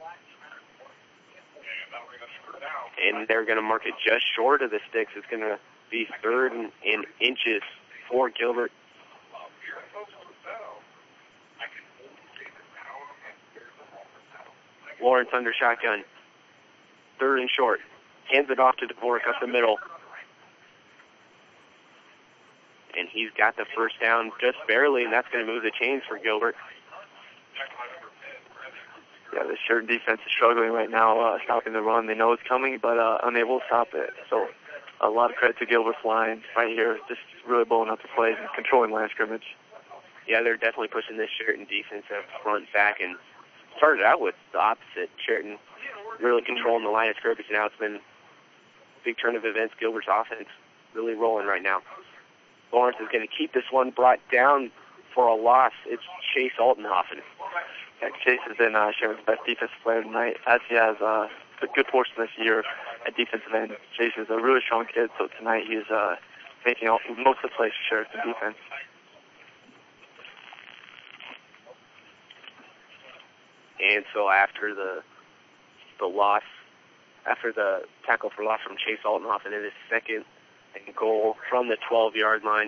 And they're going to mark it just short of the sticks. It's going to be third and, and inches for Gilbert. Lawrence under shotgun. Third and short. Hands it off to Dvorak up the middle. And he's got the first down just barely, and that's going to move the chains for Gilbert. Yeah, the Sheraton defense is struggling right now, uh, stopping the run. They know it's coming, but uh, unable to stop it. So a lot of credit to Gilbert's line right here, just really blowing up the plays and controlling line of scrimmage. Yeah, they're definitely pushing this Sheraton defense up front back, and started out with the opposite. Sheraton really controlling the line of scrimmage. Now it's been a big turn of events. Gilbert's offense really rolling right now. Lawrence is going to keep this one brought down for a loss. It's Chase Altenhofen. Yeah, Chase has been uh, Sheraton's best defensive player tonight, as he has uh, a good portion this year at defensive end. Chase is a really strong kid, so tonight he's uh, making all, most of the plays for Sheraton defense. And so after the the loss, after the tackle for loss from Chase Altenhofen, it is second and goal from the twelve-yard line.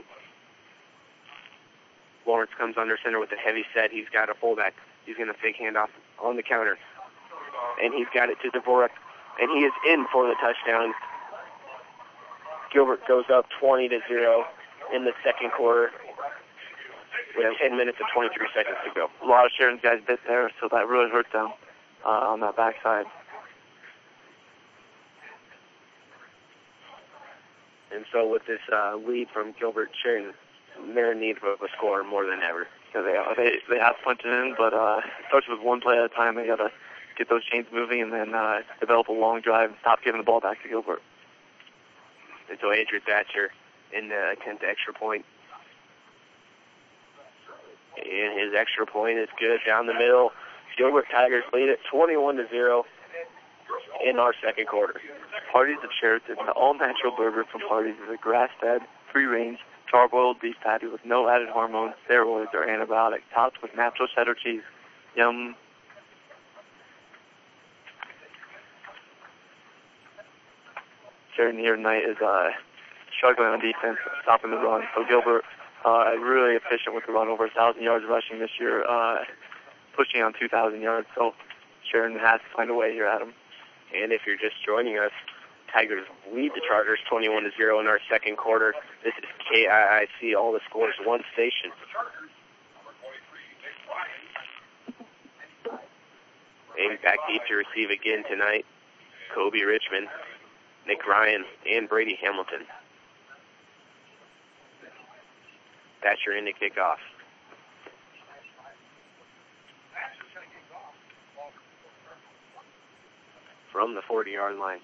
Lawrence comes under center with a heavy set. He's got a fullback. He's going to fake handoff on the counter. And he's got it to Dvorak. And he is in for the touchdown. Gilbert goes up twenty to zero in the second quarter with ten minutes and twenty-three seconds to go. A lot of Sheraton's guys bit there, so that really hurt them uh, on that backside. And so with this uh, lead from Gilbert, Sheraton, they're in need of a score more than ever. Yeah, they are. They, they have punted in, but uh, it starts with one play at a time. They got to get those chains moving and then uh, develop a long drive and stop giving the ball back to Gilbert. And so Adrian Thatcher in the attempt to extra point. And his extra point is good down the middle. Gilbert Tigers lead it twenty-one to zero in our second quarter. Parties of Sheraton, the all-natural burger from Parties is a grass-fed, free-range, charbroiled beef patty with no added hormones, steroids, or antibiotics, topped with natural cheddar cheese. Yum. Sheraton here tonight is uh, struggling on defense, stopping the run. So Gilbert, uh, really efficient with the run, over one thousand yards rushing this year, uh, pushing on two thousand yards. So Sheraton has to find a way here, Adam. And if you're just joining us, Tigers lead the Chargers twenty-one to zero in our second quarter. This is K I I C, all the scores, one station. And back deep to receive again tonight, Kobe Richmond, Nick Ryan, and Brady Hamilton. Thatcher in to kick off. From the forty-yard line.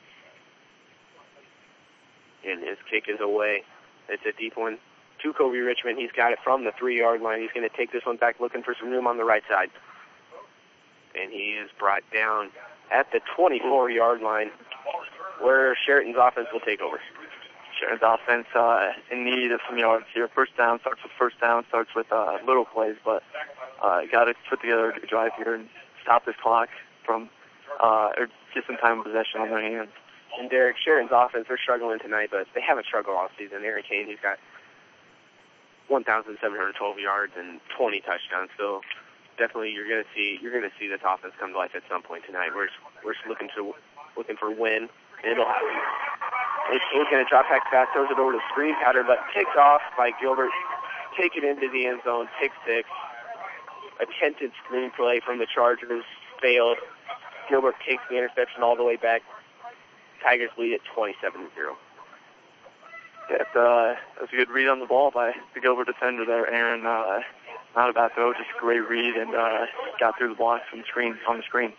And his kick is away. It's a deep one to Kobe Richmond. He's got it from the three-yard line. He's going to take this one back, looking for some room on the right side. And he is brought down at the twenty-four-yard line, where Sheraton's offense will take over. Sheraton's offense uh, in need of some yards here. First down starts with first down, starts with uh, little plays, but uh, got to put together a good drive here and stop this clock from, uh, or get some time of possession on their hands. And Derek, Sheridan's offense, they're struggling tonight, but they haven't struggled all season. Aaron Kane, he's got one thousand seven hundred twelve yards and twenty touchdowns. So definitely, you're gonna see you're gonna see this offense come to life at some point tonight. We're just, we're just looking to looking for a win. And it'll happen. He's going to drop back fast, throws it over to screen pattern, but kicks off by Gilbert. Take it into the end zone, pick six. Attempted screen play from the Chargers failed. Gilbert takes the interception all the way back. Tigers lead at twenty-seven to zero. Yeah, uh, that was a good read on the ball by the Gilbert defender there, Aaron. Uh, not a bad throw, just a great read, and uh, got through the blocks from the screen on the screen.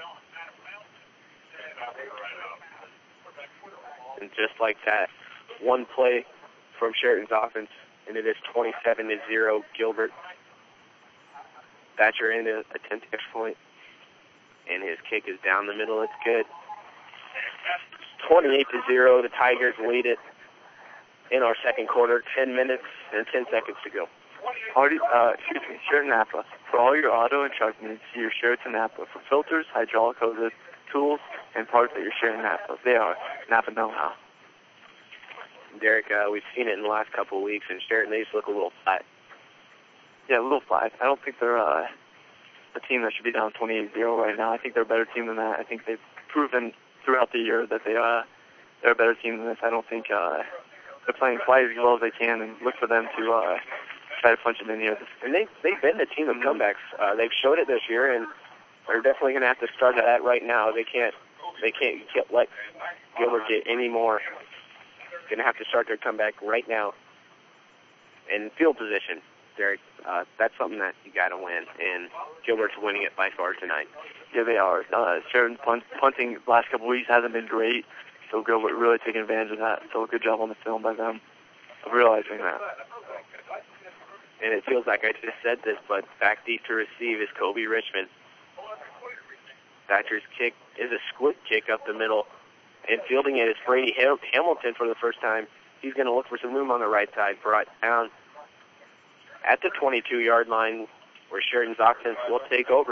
And just like that, one play from Sheridan's offense, and it is twenty-seven to zero. Gilbert. Thatcher in a tenth extra point, and his kick is down the middle. It's good. twenty-eight to zero. The Tigers lead it in our second quarter. Ten minutes and ten seconds to go. Already, uh, excuse me, Sheridan Napa. For all your auto and truck needs, see your Sheridan Napa. For filters, hydraulic hoses, tools, and parts at your Sheridan Napa. They are Napa know-how. Derek, uh, we've seen it in the last couple of weeks, and Sheridan, they just look a little flat. Yeah, a little flat. I don't think they're uh, a team that should be down twenty-eight zero right now. I think they're a better team than that. I think they've proven throughout the year that they, uh, they're a better team than this. I don't think uh, they're playing quite as well as they can, and look for them to uh, try to punch it in the air. And they, they've been the team of comebacks. Uh, they've showed it this year, and they're definitely going to have to start at that right now. They can't, they can't, you can't let Gilbert get any more. Going to have to start their comeback right now. And field position, Derek, uh, that's something that you got to win, and Gilbert's winning it by far tonight. Yeah, they are. Uh, Sheridan's punt, punting the last couple of weeks hasn't been great, so Gilbert really taking advantage of that. So good job on the film by them of realizing that. And it feels like I just said this, but back deep to receive is Kobe Richmond. Thatcher's kick is a squib kick up the middle, and fielding it is Brady Hamilton for the first time. He's going to look for some room on the right side, brought down at the twenty-two-yard line, where Sheridan's offense will take over.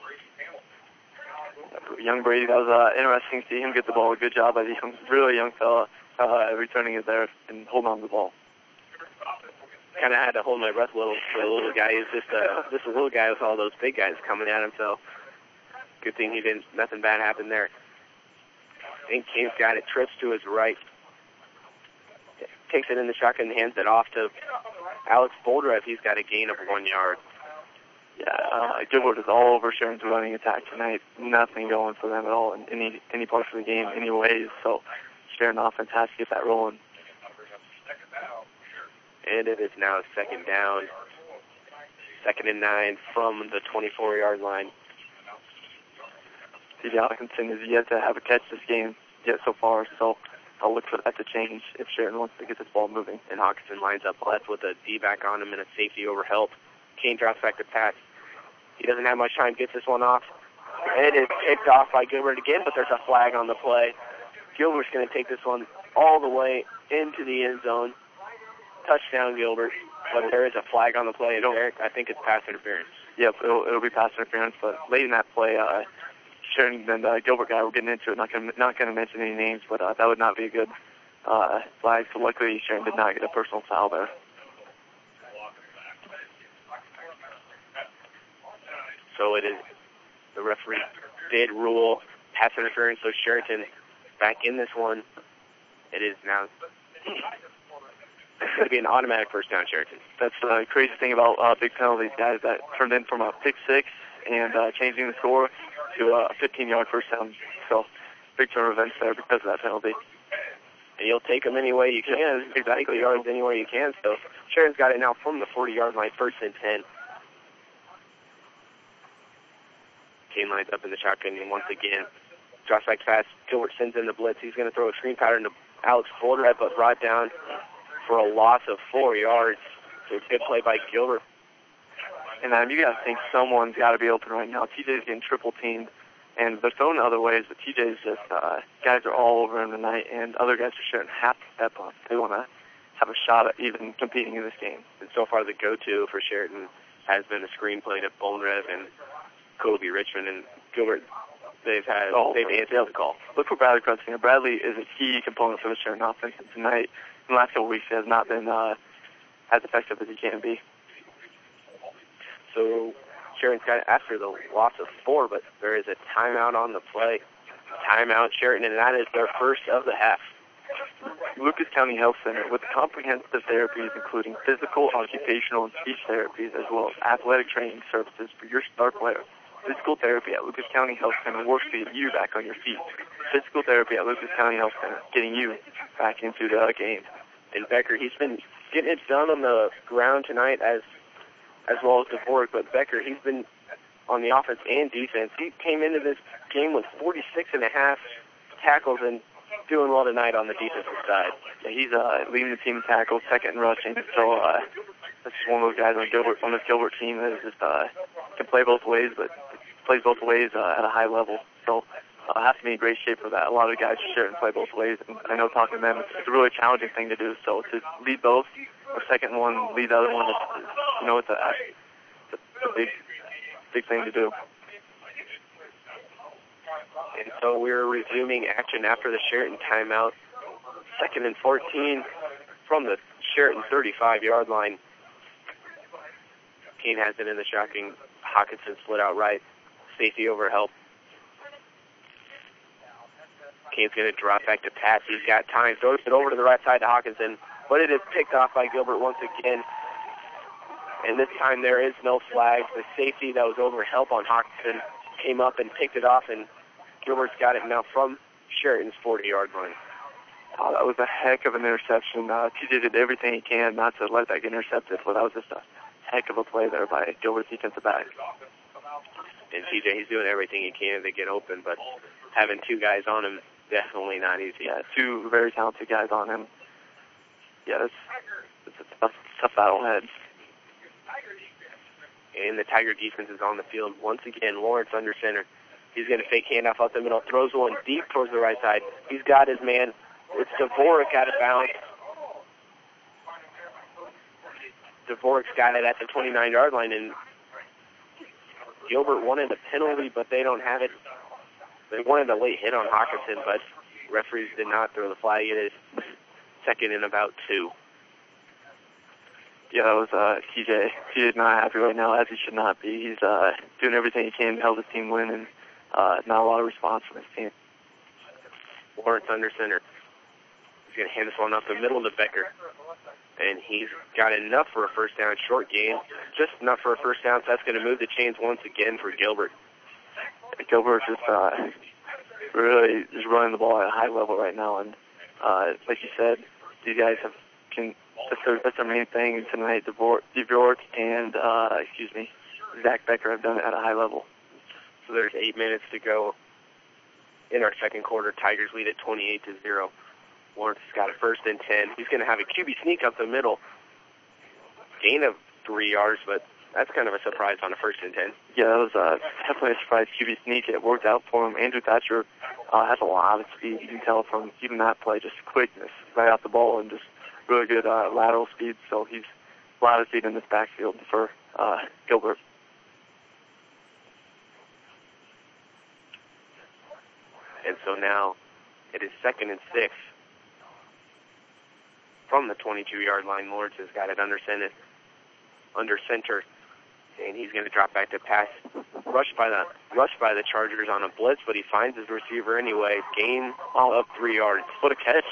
Young Brady, that was uh, interesting to see him get the ball. Good job by the young, really young fella uh, returning it there and holding on to the ball. Kind of had to hold my breath a little for the little guy. He's just a, just a little guy with all those big guys coming at him, so good thing he didn't, nothing bad happened there. I think Kane's got it, trips to his right, takes it in the shotgun and hands it off to Alex Boldrev. He's got a gain of one yard. Yeah, uh, Gilbert is all over Sheridan's running attack tonight. Nothing going for them at all in any any parts of the game, any ways. So Sheridan offense has to get that rolling. And it is now second down, second and nine from the twenty-four-yard line. T J Hawkinson has yet to have a catch this game yet so far, so I'll look for that to change if Sheridan wants to get this ball moving. And Hawkinson lines up left with a D-back on him and a safety over help. Kane drops back to pass. He doesn't have much time, gets this one off. And it is picked off by Gilbert again, but there's a flag on the play. Gilbert's going to take this one all the way into the end zone. Touchdown, Gilbert. But there is a flag on the play, and Eric, I think it's pass interference. Yep, it'll, it'll be pass interference, but late in that play, uh, Sheridan and uh, Gilbert guy were getting into it. Not going not going to mention any names, but uh, that would not be a good uh, flag. So luckily, Sheridan did not get a personal foul there. So it is, the referee did rule pass interference, so Sheridan back in this one. It is now going to be an automatic first down, Sheridan. That's the crazy thing about uh, big penalties, guys, that turned in from a pick six and uh, changing the score to a fifteen-yard first down. So big turn of events there because of that penalty. And you'll take them any way you can, exactly yards any way you can. So Sheridan's got it now from the forty-yard line, first and ten. Kane lines up in the shotgun, and once again, drops back fast. Gilbert sends in the blitz. He's going to throw a screen pattern to Alex Boldrev, but brought down for a loss of four yards. So good play by Gilbert. And um, you got to think someone's got to be open right now. T J's getting triple teamed, and they're throwing other ways, but T J's just, uh, guys are all over him tonight, and other guys are shooting half to step up. They want to have a shot at even competing in this game. And so far, the go-to for Sheridan has been a screenplay to Boldrev and Kobe Richmond, and Gilbert they've had Oh, they've answered yeah. the call. Look for Bradley Krutzinger. Bradley is a key component for the Sheridan offense. And tonight, in the last couple weeks, he has not been uh, as effective as he can be. So Sheridan's got it after the loss of four, but there is a timeout on the play. Timeout, Sheridan, and that is their first of the half. Lucas County Health Center, with comprehensive therapies including physical, occupational, and speech therapies, as well as athletic training services for your star players. Physical therapy at Lucas County Health Center works to get you back on your feet. Physical therapy at Lucas County Health Center, getting you back into the game. And Becker, he's been getting it done on the ground tonight as as well as Dvorak, but Becker, he's been on the offense and defense. He came into this game with forty-six and a half tackles and doing well tonight on the defensive side. Yeah, he's uh, leading the team in tackles, second in rushing. So uh, that's just one of those guys on Gilbert on this Gilbert team that is just uh, can play both ways, but plays both ways uh, at a high level. So uh, has to be in great shape for that. A lot of guys share and play both ways, and I know talking to them, it's, it's a really challenging thing to do. So to lead both, or second one, lead the other one, it's, it's, you know, it's a, it's a big, big thing to do. And so we're resuming action after the Sheraton timeout. Second and fourteen from the Sheraton thirty-five-yard line. Kane has it in the shocking. Hawkinson split out right. Safety over help. Kane's going to drop back to pass. He's got time. Throws it over to the right side to Hawkinson, but it is picked off by Gilbert once again. And this time there is no flag. The safety that was over help on Hawkinson came up and picked it off, and Gilbert's got it now from Sheraton's forty-yard line. Oh, that was a heck of an interception. Uh, T J did everything he can not to let that get intercepted, but that was just a heck of a play there by Gilbert's defensive back. And T J, he's doing everything he can to get open, but having two guys on him, definitely not easy. Yeah, two very talented guys on him. Yeah, it's, it's a tough, tough battle ahead. And the Tiger defense is on the field once again. Lawrence under center. He's going to fake handoff out the middle. Throws one deep towards the right side. He's got his man. It's Dvorak out of bounds. Dvorak's got it at the twenty-nine-yard line, and Gilbert wanted a penalty, but they don't have it. They wanted a late hit on Hawkinson, but referees did not throw the flag. It is second and about two. Yeah, that was uh, T J. T J's not happy right now, as he should not be. He's uh, doing everything he can to help his team win, and uh, not a lot of response from his team. Lawrence under center. He's going to hand this one up the middle to Becker. And he's got enough for a first down. Short game, just enough for a first down, so that's going to move the chains once again for Gilbert. Gilbert just uh, really is running the ball at a high level right now, and uh, like you said, these guys have can that's their, that's their main thing tonight. Dvorak and uh, excuse me, Zach Becker have done it at a high level. So there's eight minutes to go in our second quarter. Tigers lead at twenty-eight to zero. Lawrence has got a first and ten. He's going to have a Q B sneak up the middle. Gain of three yards, but that's kind of a surprise on a first and ten. Yeah, that was uh, definitely a surprise Q B sneak. It worked out for him. Andrew Thatcher uh, has a lot of speed. You can tell from even that play, just quickness right off the ball and just really good uh, lateral speed. So he's a lot of speed in this backfield for uh, Gilbert. And so now it is second and six. From the twenty-two-yard line, Lawrence has got it under center, under center, and he's going to drop back to pass. Rushed by the rushed by the Chargers on a blitz, but he finds his receiver anyway. Gain of three yards. What a catch!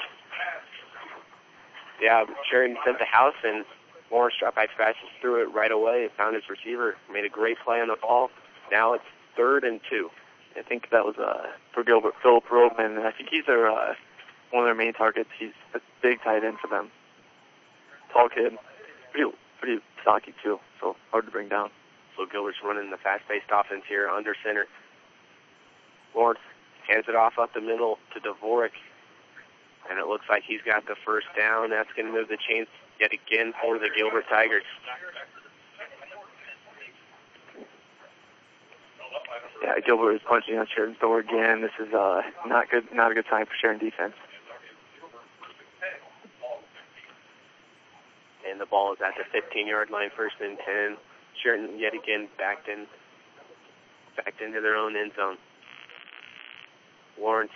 Yeah, Sheridan sent the house, and Lawrence dropped back fast, just threw it right away. Found his receiver, made a great play on the ball. Now it's third and two. I think that was uh, for Gilbert, Philip Roman, and I think he's their uh, one of their main targets. He's a big tight end for them. Tall kid, pretty pretty stocky too, so hard to bring down. So Gilbert's running the fast-paced offense here under center. Lawrence hands it off up the middle to Dvorak, and it looks like he's got the first down. That's going to move the chains yet again for the Gilbert Tigers. Yeah, Gilbert is punching on Sheridan's door again. This is uh, not good, not a good time for Sheridan defense. And the ball is at the fifteen-yard line, first and ten. Sheridan yet again backed in, backed into their own end zone. Lawrence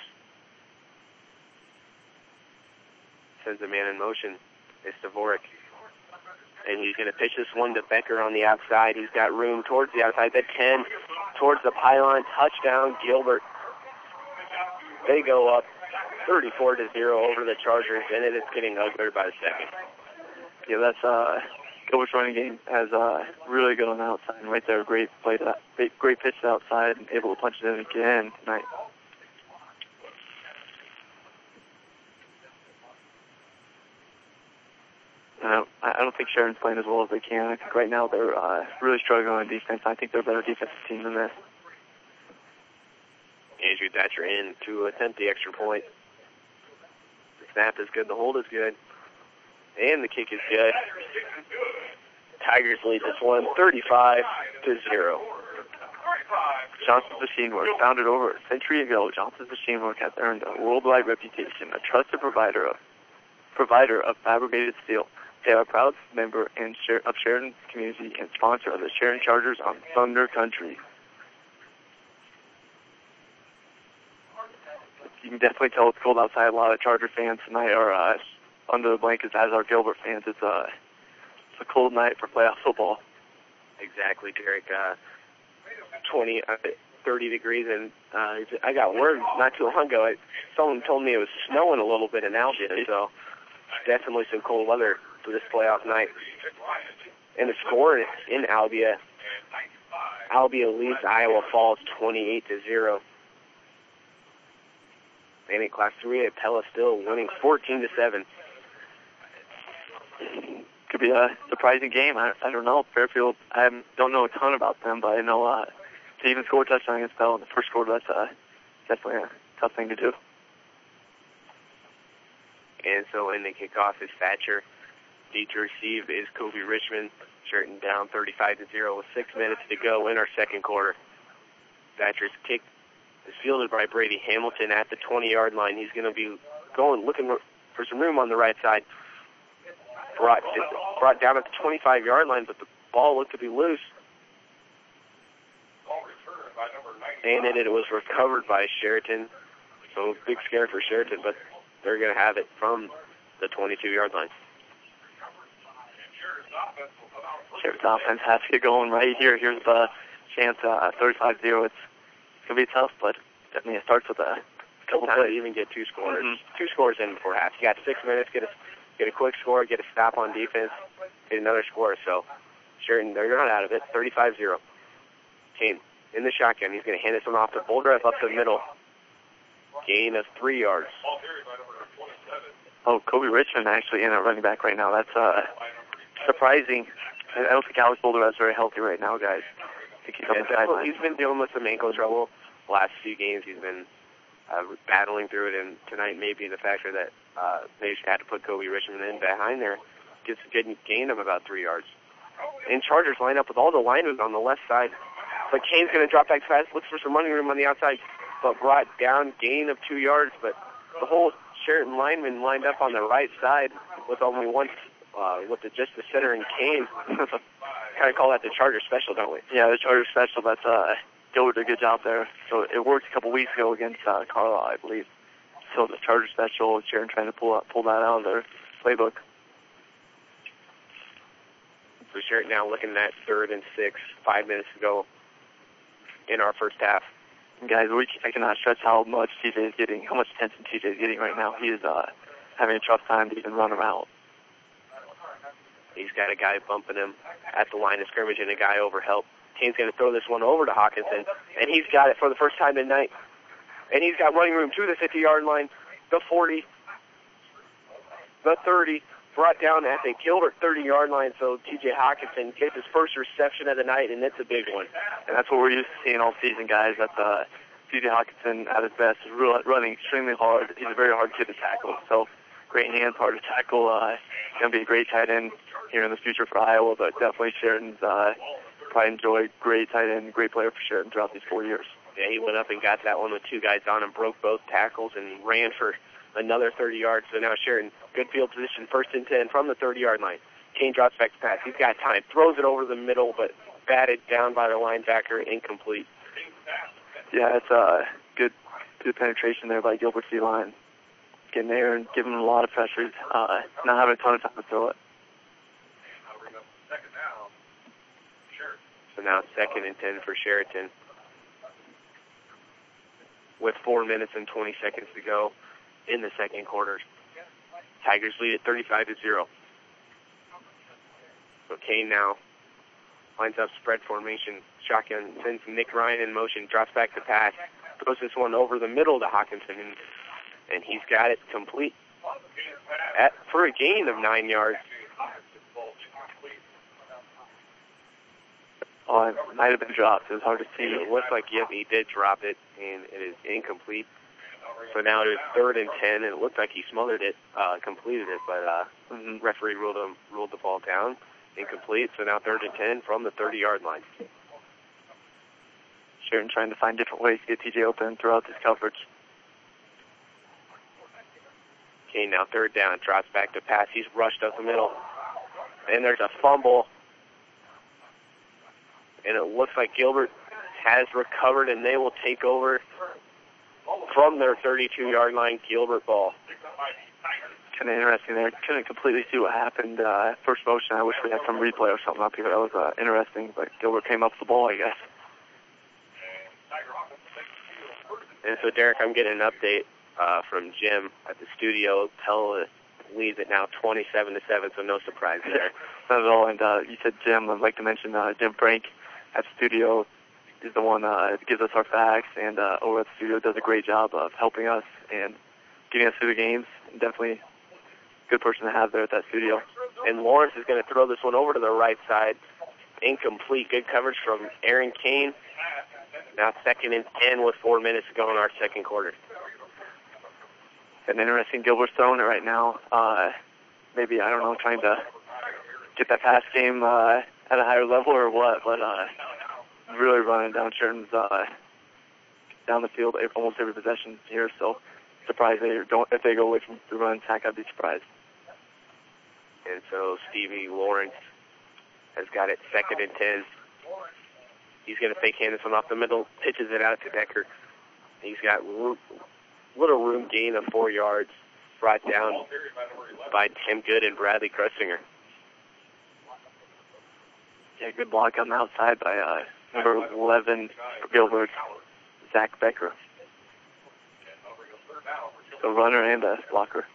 sends a man in motion. It's Dvorak. And he's going to pitch this one to Becker on the outside. He's got room towards the outside. The ten towards the pylon. Touchdown, Gilbert. They go up thirty-four to zero over the Chargers, and it is getting uglier by the second. Yeah, that's uh, Gilbert's running game has uh, really good on the outside. And right there, great play to that, great, great pitch to the outside, and able to punch it in again tonight. Uh, I don't think Sheridan's playing as well as they can. I think right now they're uh, really struggling on defense. I think they're a better defensive team than this. Andrew Thatcher in to attempt the extra point. The snap is good. The hold is good. And the kick is good. Tigers lead this one thirty-five to zero. Johnson's Machine Works, founded over a century ago, Johnson's Machine Works has earned a worldwide reputation, a trusted provider of provider of fabricated steel. They are a proud member and share, of Sheridan's community and sponsor of the Sheridan Chargers on Thunder Country. You can definitely tell it's cold outside. A lot of Charger fans tonight are uh, under the blankets, as are Gilbert fans. It's a, it's a cold night for playoff football. Exactly, Derek. Uh, twenty, uh, thirty degrees, and uh, I got word not too long ago. I, someone told me it was snowing a little bit in Albia, so definitely some cold weather for this playoff night. And the score in Albia, Albia leads Iowa Falls twenty-eight to zero. And in Class three A, Pella still winning fourteen to seven. Could be a surprising game. I, I don't know. Fairfield, I don't know a ton about them, but I know uh, to even score a touchdown against Pella in the first quarter, that's uh, definitely a tough thing to do. And so in the kickoff is Thatcher. D to receive is Kobe Richmond. Sheridan down thirty-five to zero with six minutes to go in our second quarter. Thatcher's kick is fielded by Brady Hamilton at the twenty-yard line. He's going to be going, looking for some room on the right side. Brought, brought down at the twenty-five-yard line, but the ball looked to be loose. And it, it was recovered by Sheridan. So big scare for Sheridan, but they're going to have it from the twenty-two-yard line. Sheridan's offense has to get going right here. Here's the chance, uh, thirty-five zero. It's going to be tough, but definitely it starts with a couple Sometimes plays. you even get two scores. Mm-hmm. Two scores in before half. You got six minutes, get a, get a quick score, get a stop on defense, get another score. So Sheridan, they're not out of it. thirty-five zero. Kane in the shotgun. He's going to hand this one off to Buldreff up the middle. Gain of three yards. Oh, Kobe Richmond actually in at running back right now. That's uh, surprising. I don't think Alex Boulder is very healthy right now, guys. I think he's on the Yeah, sideline. he's been dealing with some ankle trouble the last few games. He's been uh, battling through it, and tonight may be the factor that uh, they just had to put Kobe Richmond in behind there. Gets a good gain of about three yards. And Chargers line up with all the linemen on the left side. But Kane's going to drop back fast, looks for some running room on the outside, but brought down, gain of two yards. But the whole Sheridan lineman lined up on the right side with only one, uh, with the, just the center and Kane. Kind of call that the Charger special, don't we? Yeah, the Charger special. That's uh, Gilbert did a good job there. So it worked a couple weeks ago against uh, Carlisle, I believe. So the Charger special, Sheridan trying to pull out, pull that out of their playbook. So Sheridan now looking at third and six, five minutes to go in our first half. Guys, we, I cannot stress how much T J is getting, how much attention T J is getting right now. He is uh, having a tough time to even run him out. He's got a guy bumping him at the line of scrimmage and a guy over help. Kane's going to throw this one over to Hawkinson, and he's got it for the first time tonight. And he's got running room to the fifty-yard line, the forty, the thirty, brought down at the Gilbert thirty-yard line, so T J Hawkinson gets his first reception of the night, and it's a big one. And that's what we're used to seeing all season, guys. That's uh, T J Hawkinson at his best, is real, running extremely hard. He's a very hard kid to tackle, so great hands, hard to tackle. Uh, going to be a great tight end here in the future for Iowa, but definitely Sheridan's uh, probably enjoyed great tight end, great player for Sheridan throughout these four years. Yeah, he went up and got that one with two guys on and broke both tackles and ran for another thirty yards. So now Sheridan, good field position, first and ten from the thirty-yard line. Kane drops back to pass. He's got time. Throws it over the middle, but batted down by the linebacker, incomplete. Yeah, it's a good good penetration there by Gilbert's D-line. Getting there and giving him a lot of pressure, uh, not having a ton of time to throw it. So now second and ten for Sheraton. With four minutes and twenty seconds to go in the second quarter. Tigers lead at thirty-five to zero. So Kane now lines up spread formation. Shotgun sends Nick Ryan in motion, drops back to pass, throws this one over the middle to Hawkinson, and, and he's got it complete at, for a gain of nine yards. Oh, it might have been dropped. It was hard to see. It looks like, yep, he did drop it, and it is incomplete. So now it is third and ten, and it looked like he smothered it, uh, completed it, but uh, mm-hmm. referee ruled him, ruled the ball down, incomplete. So now third and ten from the thirty-yard line. Sheridan trying to find different ways to get T J open throughout this coverage. Okay, now third down, drops back to pass. He's rushed up the middle, and there's a fumble. And it looks like Gilbert has recovered, and they will take over from their thirty-two-yard line. Gilbert ball. Kind of interesting there. Couldn't completely see what happened uh, at first motion. I wish we had some replay or something up here. That was uh, interesting, but Gilbert came up with the ball, I guess. And so, Derek, I'm getting an update uh, from Jim at the studio. Tell uh, leads it now twenty-seven to seven, so no surprise there. Not at all. And uh, you said Jim. I'd like to mention uh, Jim Frank at the studio is the one uh, that gives us our facts, and uh, over at the studio does a great job of helping us and getting us through the games. Definitely a good person to have there at that studio. And Lawrence is going to throw this one over to the right side. Incomplete. Good coverage from Aaron Kane. Now second and ten with four minutes to go in our second quarter. An interesting Gilbert's throwing it right now. Uh, maybe, I don't know, trying to get that pass game uh, at a higher level or what, but uh, really running down Sheridan's uh, down the field almost every possession here. So surprised they don't, if they go away from the run attack, I'd be surprised. And so Stevie Lawrence has got it second and ten. He's going to fake hand this one off the middle, pitches it out to Decker. He's got room, little room gain of four yards, brought down by Tim Good and Bradley Krussinger. Yeah, good block on the outside by uh, number eleven for Gilbert, Zach Becker. So runner and a blocker.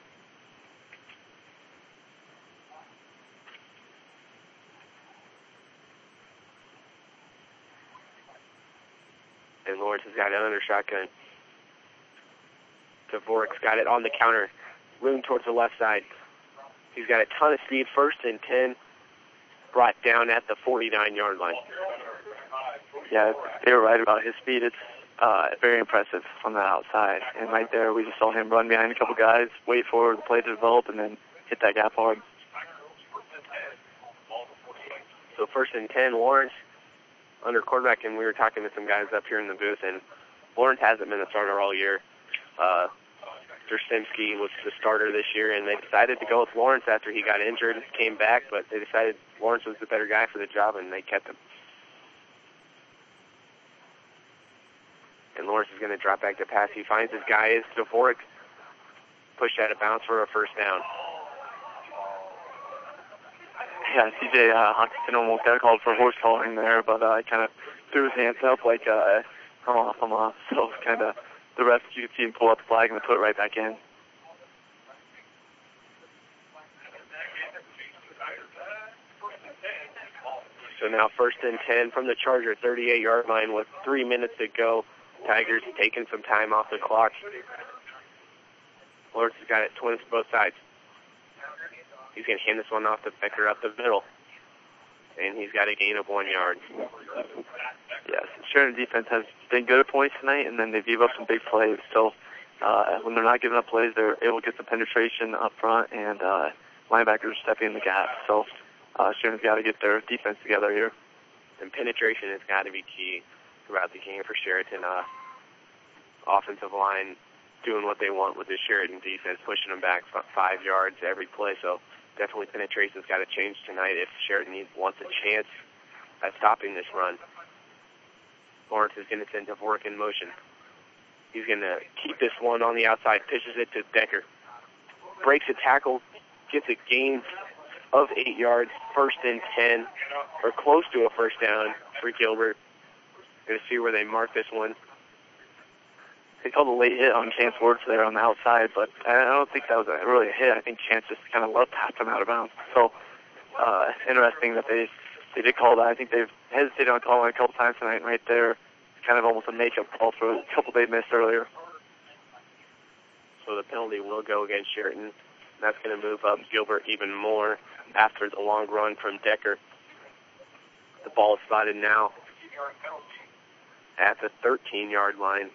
And Lawrence has got another shotgun. Dvorak's got it on the counter. Room towards the left side. He's got a ton of speed. First and ten. Brought down at the forty-nine-yard line. Yeah, they were right about his speed. It's uh, very impressive from the outside. And right there, we just saw him run behind a couple guys, wait for the play to develop, and then hit that gap hard. So first and ten, Lawrence under quarterback, and we were talking to some guys up here in the booth, and Lawrence hasn't been the starter all year. Uh, Dersimski was the starter this year, and they decided to go with Lawrence after he got injured, came back, but they decided Lawrence was the better guy for the job, and they kept him. And Lawrence is going to drop back to pass. He finds his guy is Dvorak, pushed out of bounds for a first down. Yeah, C J uh, Hawkinson almost got called for horse calling there, but uh, kind of threw his hands up like, uh, I'm off, I'm off. So kind of the ref, you could see him pull up the flag and put it right back in. So now first and ten from the Charger thirty-eight-yard line with three minutes to go. Tigers taking some time off the clock. Lawrence has got it twins both sides. He's going to hand this one off to Becker up the middle. And he's got a gain of one yard. Yes, Sheridan defense has been good at points tonight, and then they gave up some big plays. So uh, when they're not giving up plays, they're able to get some penetration up front, and uh, linebackers stepping in the gap. So uh, Sheridan's got to get their defense together here. And penetration has got to be key throughout the game for Sheridan. Uh, offensive line doing what they want with the Sheridan defense, pushing them back five yards every play. So definitely penetration's got to change tonight if Sheridan needs, wants a chance at stopping this run. Lawrence is going to send Dvorak in motion. He's going to keep this one on the outside, pitches it to Decker. Breaks a tackle, gets a gain of eight yards, first and ten, or close to a first down for Gilbert. Going to see where they mark this one. They called a late hit on Chance Wertz there on the outside, but I don't think that was a really a hit. I think Chance just kind of love tapped him out of bounds. So uh, interesting that they they did call that. I think they've hesitated on calling it a couple times tonight. Right there, kind of almost a makeup call for a couple they missed earlier. So the penalty will go against Sheraton. That's going to move up Gilbert even more after the long run from Decker. The ball is spotted now at the thirteen-yard line.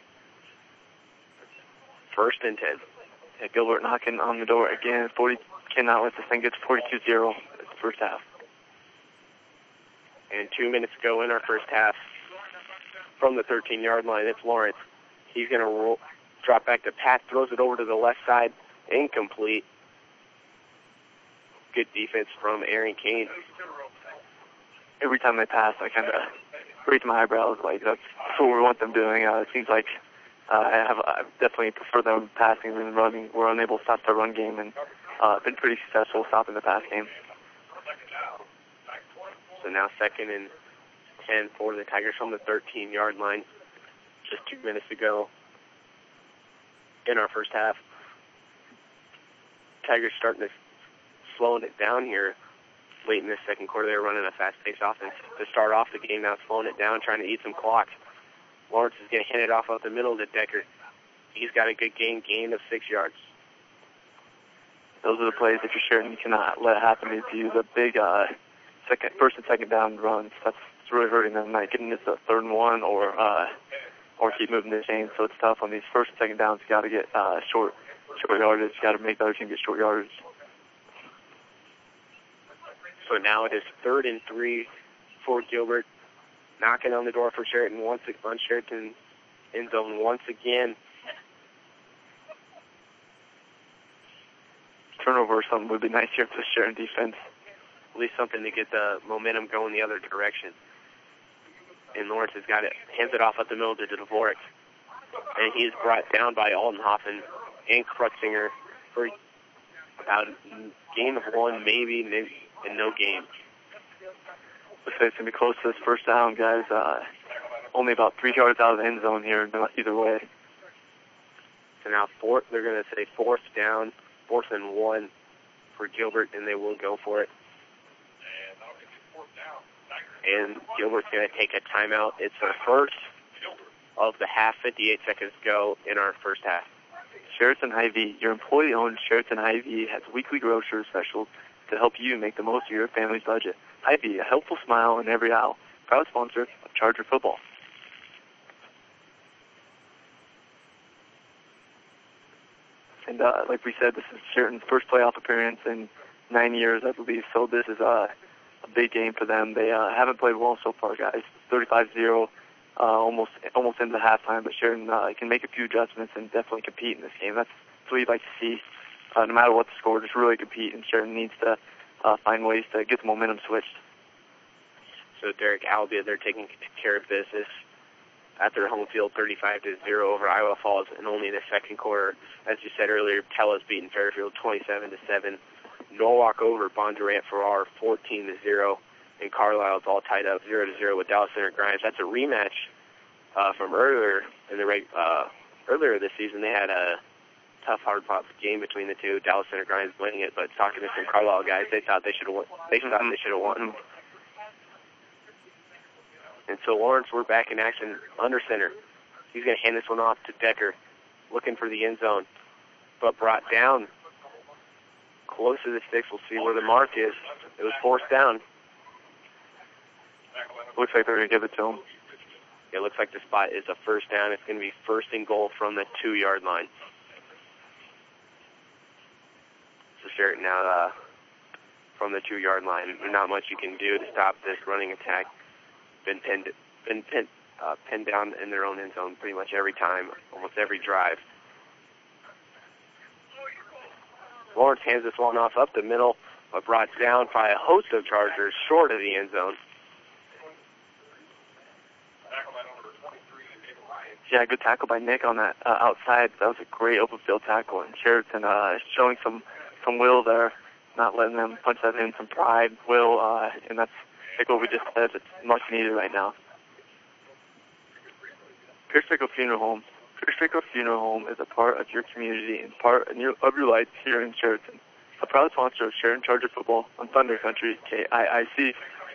First and ten. Yeah, Gilbert knocking on the door again. forty cannot let this thing get to forty-two zero. It's the first half. And two minutes ago in our first half, from the thirteen-yard line, it's Lawrence. He's going to roll, drop back to Pat, throws it over to the left side, incomplete. Good defense from Aaron Kane. Every time they pass, I kind of raise my eyebrows. Like, that's what we want them doing. Uh, it seems like uh, I have I definitely prefer them passing than running. We're unable to stop the run game, and uh, been pretty successful stopping the pass game. So now second and ten for the Tigers from the thirteen-yard line. Just two minutes ago in our first half. Tigers starting to slowing it down here late in the second quarter. They were running a fast-paced offense to start off the game. Now slowing it down, trying to eat some clock. Lawrence is going to hand it off up the middle to Decker. He's got a good gain, gain of six yards. Those are the plays that you're sure you cannot let happen to you. The big uh, second, first and second down runs. That's it's really hurting them. Not getting this a third and one or uh, or keep moving the chain. So it's tough on these first and second downs. You got to get uh, short short yardage. You got to make the other team get short yardage. So now it is third and three for Gilbert. Knocking on the door for Sheraton once on Sheraton end zone once again. Turnover or something would be nice here for the Sheraton defense. At least something to get the momentum going the other direction. And Lawrence has got it, hands it off at the middle to Dvorak. And he is brought down by Aldenhofen and Krutzinger for about a gain of one, maybe, maybe and no gain. Looks like it's going to be close to this first down, guys. Uh, only about three yards out of the end zone here, either way. So now fourth, they're going to say fourth down, fourth and one for Gilbert, and they will go for it. And Gilbert's going to take a timeout. It's the first of the half, fifty-eight seconds go in our first half. Sheraton Hy-Vee, your employee-owned Sheraton Hy-Vee has weekly grocery specials to help you make the most of your family's budget. Hy-Vee, a helpful smile in every aisle. Proud sponsor of Charger football. And uh, like we said, this is Sheraton's first playoff appearance in nine years, I believe. So this is uh, a big game for them. They uh, haven't played well so far, guys. thirty-five zero, uh, almost almost into halftime. But Sheraton uh, can make a few adjustments and definitely compete in this game. That's what you'd like to see. Uh, no matter what the score, just really compete. And Sheraton needs to uh, find ways to get the momentum switched. So Derek Albia, they're taking care of business at their home field, thirty-five to zero over Iowa Falls, and only in the second quarter, as you said earlier, Tella's beaten Fairfield twenty-seven to seven. Norwalk over Bondurant Farrar fourteen to zero, and Carlisle's all tied up zero to zero with Dallas Center Grimes. That's a rematch uh, from earlier in the reg- uh, earlier this season. They had a tough, hard-fought game between the two. Dallas Center Grimes winning it, but talking to some Carlisle guys, they thought they should have won. They thought they should have won. And so Lawrence, we're back in action under center. He's going to hand this one off to Decker, looking for the end zone, but brought down close to the sticks. We'll see where the mark is. It was forced down. Looks like they're going to give it to him. It looks like the spot is a first down. It's going to be first and goal from the two-yard line. So Sheraton now uh, from the two-yard line. There's not much you can do to stop this running attack. Been pinned, been pinned, uh, pinned down in their own end zone pretty much every time, almost every drive. Lawrence hands this one off up the middle, but brought down by a host of Chargers short of the end zone. Yeah, good tackle by Nick on that uh, outside. That was a great open field tackle. And Sheraton uh, showing some, some will there, not letting them punch that in, some pride, will, uh, and that's like what we just said. It's much needed right now. Pierce Draco Funeral Home. Pierce Draco Funeral Home is a part of your community and part of your, of your life here in Sheraton. A proud sponsor of Sheraton Charger football on Thunder Country, K I I C.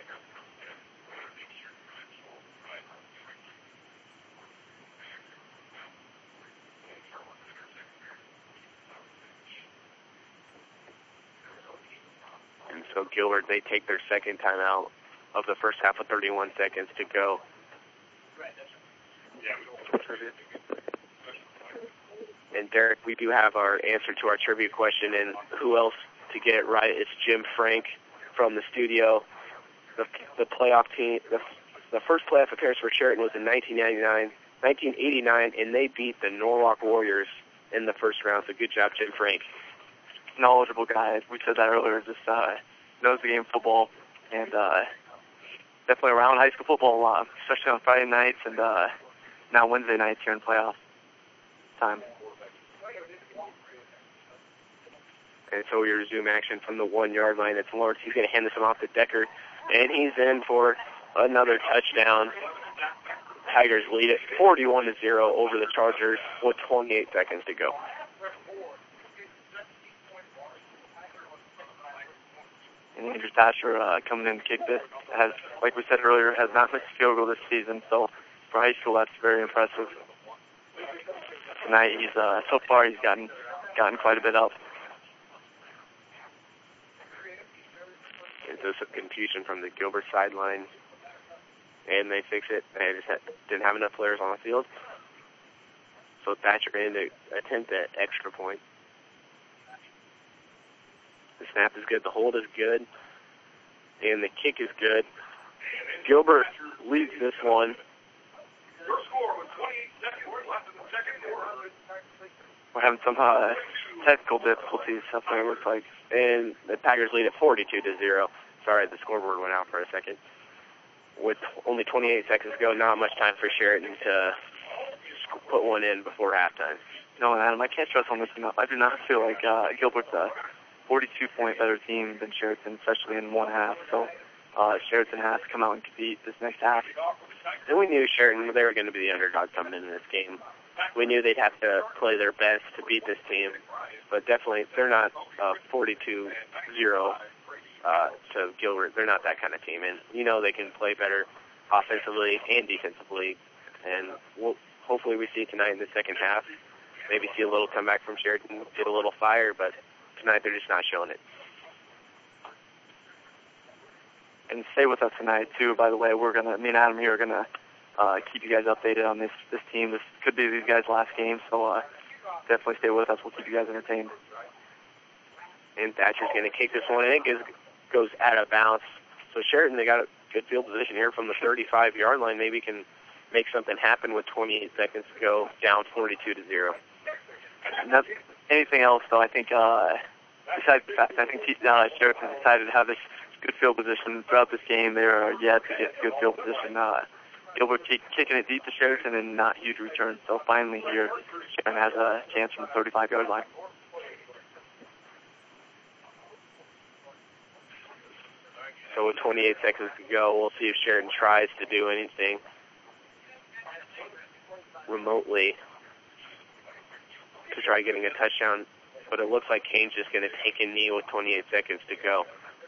And so Gilbert, they take their second timeout of the first half with thirty-one seconds to go. And Derek, we do have our answer to our trivia question, and who else to get it right? It's Jim Frank from the studio. The, the playoff team, the, the first playoff appearance for Sheraton was in nineteen ninety-nine, nineteen eighty-nine, and they beat the Norwalk Warriors in the first round. So good job, Jim Frank. Knowledgeable guy. We said that earlier. Just uh, knows the game of football, and uh, definitely around high school football a lot, especially on Friday nights and uh, now Wednesday nights here in playoff time. And so we resume action from the one-yard line. It's Lawrence. He's going to hand this one off to Decker, and he's in for another touchdown. Tigers lead it forty-one to zero over the Chargers with twenty-eight seconds to go. And Andrew Thatcher uh, coming in to kick this, has, like we said earlier, has not missed a field goal this season. So for high school, that's very impressive. Tonight, he's uh, so far he's gotten gotten quite a bit up. And there's some confusion from the Gilbert sideline, and they fix it. They just had, didn't have enough players on the field. So Thatcher in to attempt that extra point. The snap is good, the hold is good, and the kick is good. Gilbert leads this one. We're having some uh, technical difficulties, something it looks like. And the Tigers lead at forty-two to zero. Sorry, the scoreboard went out for a second. With only twenty-eight seconds to go, not much time for Sheraton to put one in before halftime. No, Adam, I can't stress on this enough. I do not feel like uh, Gilbert's a forty-two point better team than Sheraton, especially in one half. So uh, Sheraton has to come out and compete this next half. And we knew Sheraton, they were going to be the underdog coming into this game. We knew they'd have to play their best to beat this team. But definitely, they're not uh, forty-two zero uh, to Gilbert. They're not that kind of team. And you know they can play better offensively and defensively. And we'll, hopefully we see tonight in the second half. Maybe see a little comeback from Sheraton, get a little fire, but tonight they're just not showing it. And stay with us tonight, too, by the way. We're going to, me and Adam here are going to uh, keep you guys updated on this, this team. This could be these guys' last game, so uh, definitely stay with us. We'll keep you guys entertained. And Thatcher's going to kick this one, and it goes, goes out of bounds. So Sheraton, they got a good field position here from the thirty-five-yard line. Maybe can make something happen with twenty-eight seconds to go, down forty-two to zero. And that's, anything else, though, I think, uh, besides the fact, I think uh, Sheraton decided to have this good field position throughout this game. They are yet to get good field position. Uh, Gilbert kick, kicking it deep to Sheraton and not huge returns. So finally here, Sheraton has a chance from the thirty-five-yard line. So with twenty-eight seconds to go, we'll see if Sheraton tries to do anything remotely to try getting a touchdown. But it looks like Kane's just going to take a knee with twenty-eight seconds to go.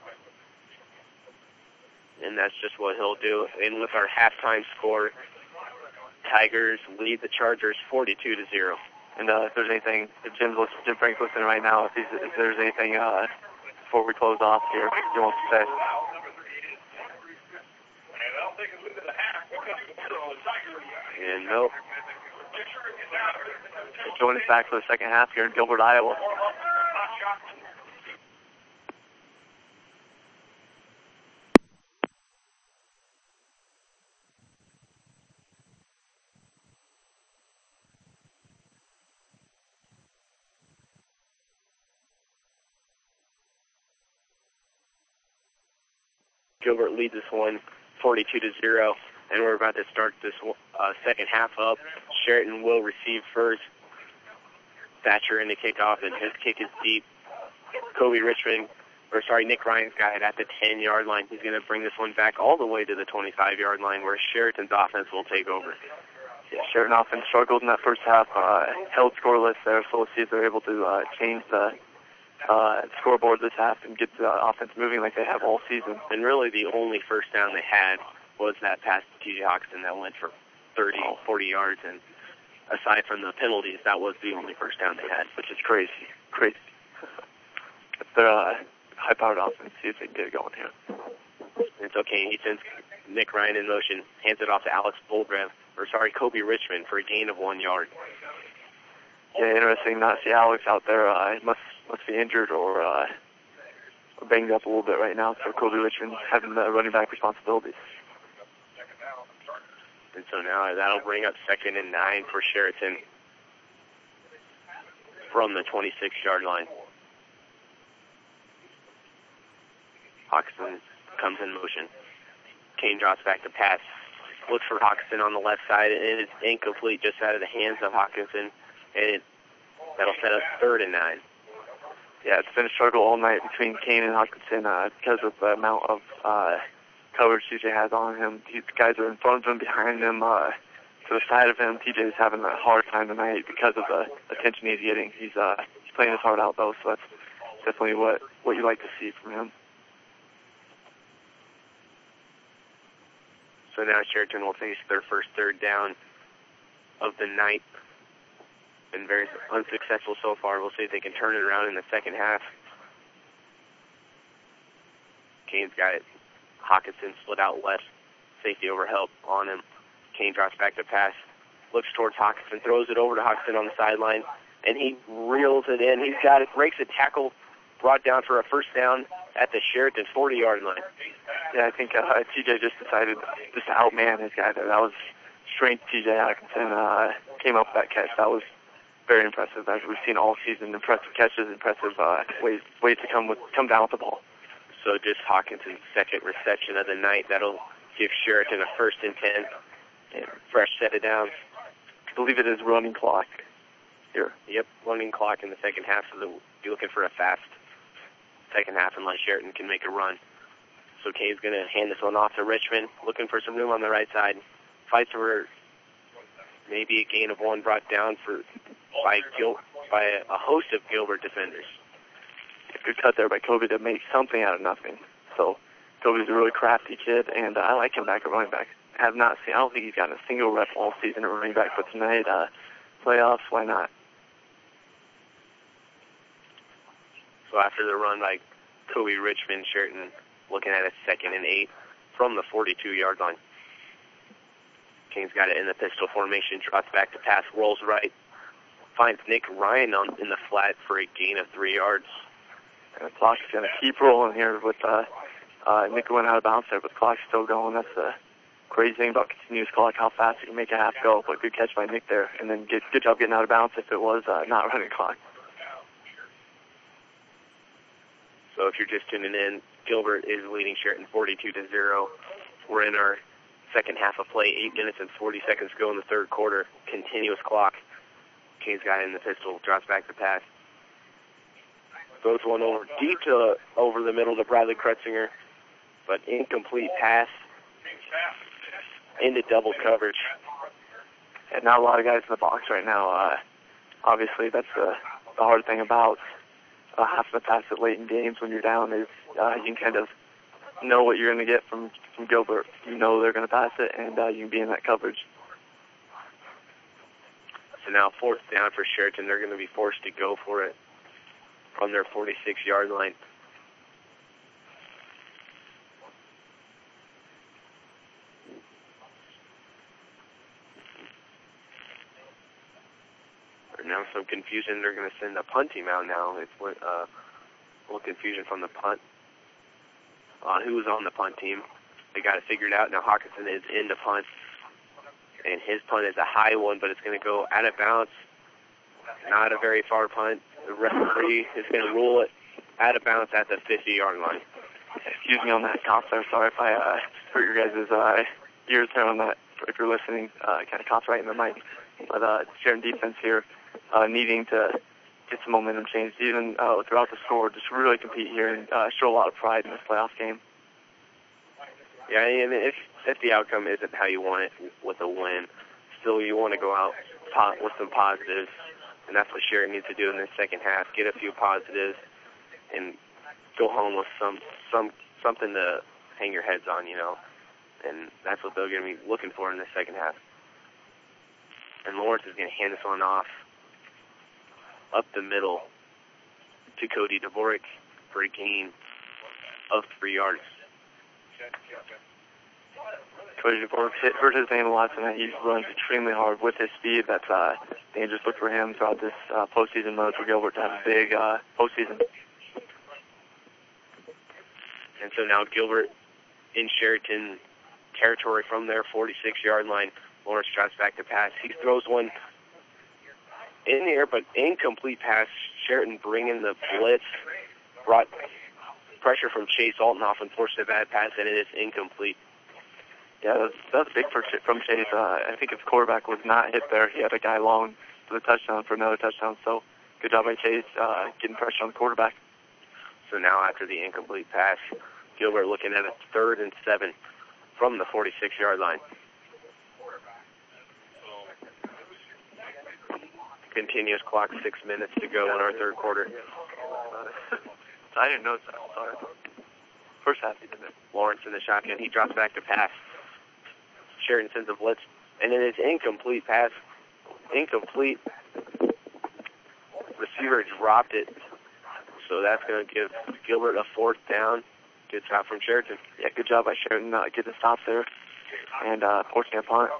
And that's just what he'll do. And with our halftime score, Tigers lead the Chargers forty-two to zero. And uh, if there's anything, if Jim's listening, Jim Frank's listening right now, if, he's, if there's anything uh, before we close off here, you want to say? And nope. Join us back for the second half here in Gilbert, Iowa. Gilbert leads this one forty-two to zero. and we're about to start this uh, second half up. Sheraton will receive first. Thatcher in the kickoff, and his kick is deep. Kobe Richmond, or sorry, Nick Ryan's got it at the ten-yard line. He's going to bring this one back all the way to the twenty-five-yard line, where Sheraton's offense will take over. Yeah, Sheraton offense struggled in that first half, uh, held scoreless there, so we'll see if they're able to uh, change the uh, scoreboard this half and get the offense moving like they have all season. And really the only first down they had was that pass to T J Hoxton that went for thirty, forty yards, and aside from the penalties, that was the only first down they had, which is crazy, crazy. If they're uh, high-powered offense, see if they can get it going here. It's okay. He sends Nick Ryan in motion, hands it off to Alex Boldrev, or sorry, Kobe Richmond for a gain of one yard. Yeah, interesting not to see Alex out there. Uh, he must must be injured or uh, banged up a little bit right now, so Kobe Richmond having the running back responsibilities. And so now that'll bring up second and nine for Sheraton from the twenty-six-yard line. Hoxton comes in motion. Kane drops back to pass. Looks for Hoxton on the left side, and it's incomplete, just out of the hands of Hawkinson. And it, that'll set up third and nine. Yeah, it's been a struggle all night between Kane and Hawkinson uh, because of the amount of uh, coverage T J has on him. These guys are in front of him, behind him, uh, to the side of him. T J is having a hard time tonight because of the attention he's getting. He's uh, he's playing his heart out, though, so that's definitely what, what you like to see from him. So now Sheraton will face their first third down of the night. Been very unsuccessful so far. We'll see if they can turn it around in the second half. Kane's got it. Hawkinson split out left. Safety over help on him. Kane drops back to pass. Looks towards Hawkinson. Throws it over to Hawkinson on the sideline. And he reels it in. He's got it. Breaks a tackle. Brought down for a first down at the Sheraton forty-yard line. Yeah, I think uh, T J just decided just to outman his guy there. That was strength. T J Hawkinson uh, came up with that catch. That was very impressive, as we've seen all season. Impressive catches, impressive uh, ways ways to come with come down with the ball. So just Hawkinson's second reception of the night. That'll give Sheraton a first and ten. And fresh set of downs. I believe it is running clock here. Yep, running clock in the second half. So they'll be looking for a fast second half unless Sheraton can make a run. So Kane's going to hand this one off to Richmond, looking for some room on the right side. Fights for maybe a gain of one, brought down for by Gil, by a, a host of Gilbert defenders. Good cut there by Kobe to make something out of nothing. So Kobe's a really crafty kid, and uh, I like him back at running back. I have not seen, I don't think he's gotten a single rep all season at running back, but tonight, uh, playoffs, why not? So after the run by Kobe Richmond, Sheraton looking at a second and eight from the forty-two-yard line. Kane's got it in the pistol formation, drops back to pass, rolls right, finds Nick Ryan on, in the flat for a gain of three yards. And the clock's going to keep rolling here with uh, uh, Nick going out of bounds there, but the clock's still going. That's the crazy thing about continuous clock, how fast you can make a half go. But good catch by Nick there, and then good, good job getting out of bounds if it was uh, not running clock. So if you're just tuning in, Gilbert is leading Sheraton forty-two to zero. We're in our second half of play, eight minutes and forty seconds to go in the third quarter. Continuous clock. Kane's got it in the pistol, drops back to pass. Throws one over deep to over the middle to Bradley Krutzinger, but incomplete pass into double coverage. And not a lot of guys in the box right now. Uh, obviously, that's the, the hard thing about uh, having to pass it late in games when you're down is uh, you can kind of know what you're going to get from, from Gilbert. You know they're going to pass it, and uh, you can be in that coverage. So now fourth down for Sheraton. They're going to be forced to go for it from their forty-six-yard line. Now some confusion. They're going to send a punt team out now. It's uh, a little confusion from the punt. Uh, who was on the punt team? They got it figured out. Now Hawkinson is in the punt. And his punt is a high one, but it's going to go out of bounds. Not a very far punt. The referee is going to rule it out of bounds at the fifty-yard line. Excuse me on that, counselor. Sorry if I uh, hurt your guys' uh, ears there on that, if you're listening, uh, kind of coughs right in the mic. But uh, Sheridan defense here uh, needing to get some momentum change, even uh, throughout the score, just really compete here and uh, show a lot of pride in this playoff game. Yeah, and if, if the outcome isn't how you want it with a win, still you want to go out po- with some positives, and that's what Sheridan needs to do in the second half, get a few positives and go home with some some something to hang your heads on, you know. And that's what they're going to be looking for in the second half. And Lawrence is going to hand this one off up the middle to Cody Dvorak for a gain of three yards. Cody Dvorak hurt his name a lot tonight. He runs extremely hard with his speed. That's a dangerous look for him throughout this uh, postseason mode for Gilbert to have a big uh, postseason. And so now Gilbert in Sheraton territory from their forty-six-yard line. Lawrence drops back to pass. He throws one in the air, but incomplete pass. Sheraton bringing the blitz, brought pressure from Chase Altenoff and forced a bad pass, and it is incomplete. Yeah, that's, that's big for, from Chase. Uh, I think his quarterback was not hit there. He had a guy long for the touchdown, for another touchdown. So good job by Chase uh, getting pressure on the quarterback. So now after the incomplete pass, Gilbert looking at a third and seven from the forty-six-yard line. Continuous clock, six minutes to go in our third quarter. I didn't notice that. Sorry. First half, he didn't. Lawrence in the shotgun. He drops back to pass. Sheridan sends a blitz, and it is incomplete pass. Incomplete. Receiver dropped it. So that's going to give Gilbert a fourth down. Good stop from Sheridan. Yeah, good job by Sheridan uh, getting the stop there and uh, forcing a punt.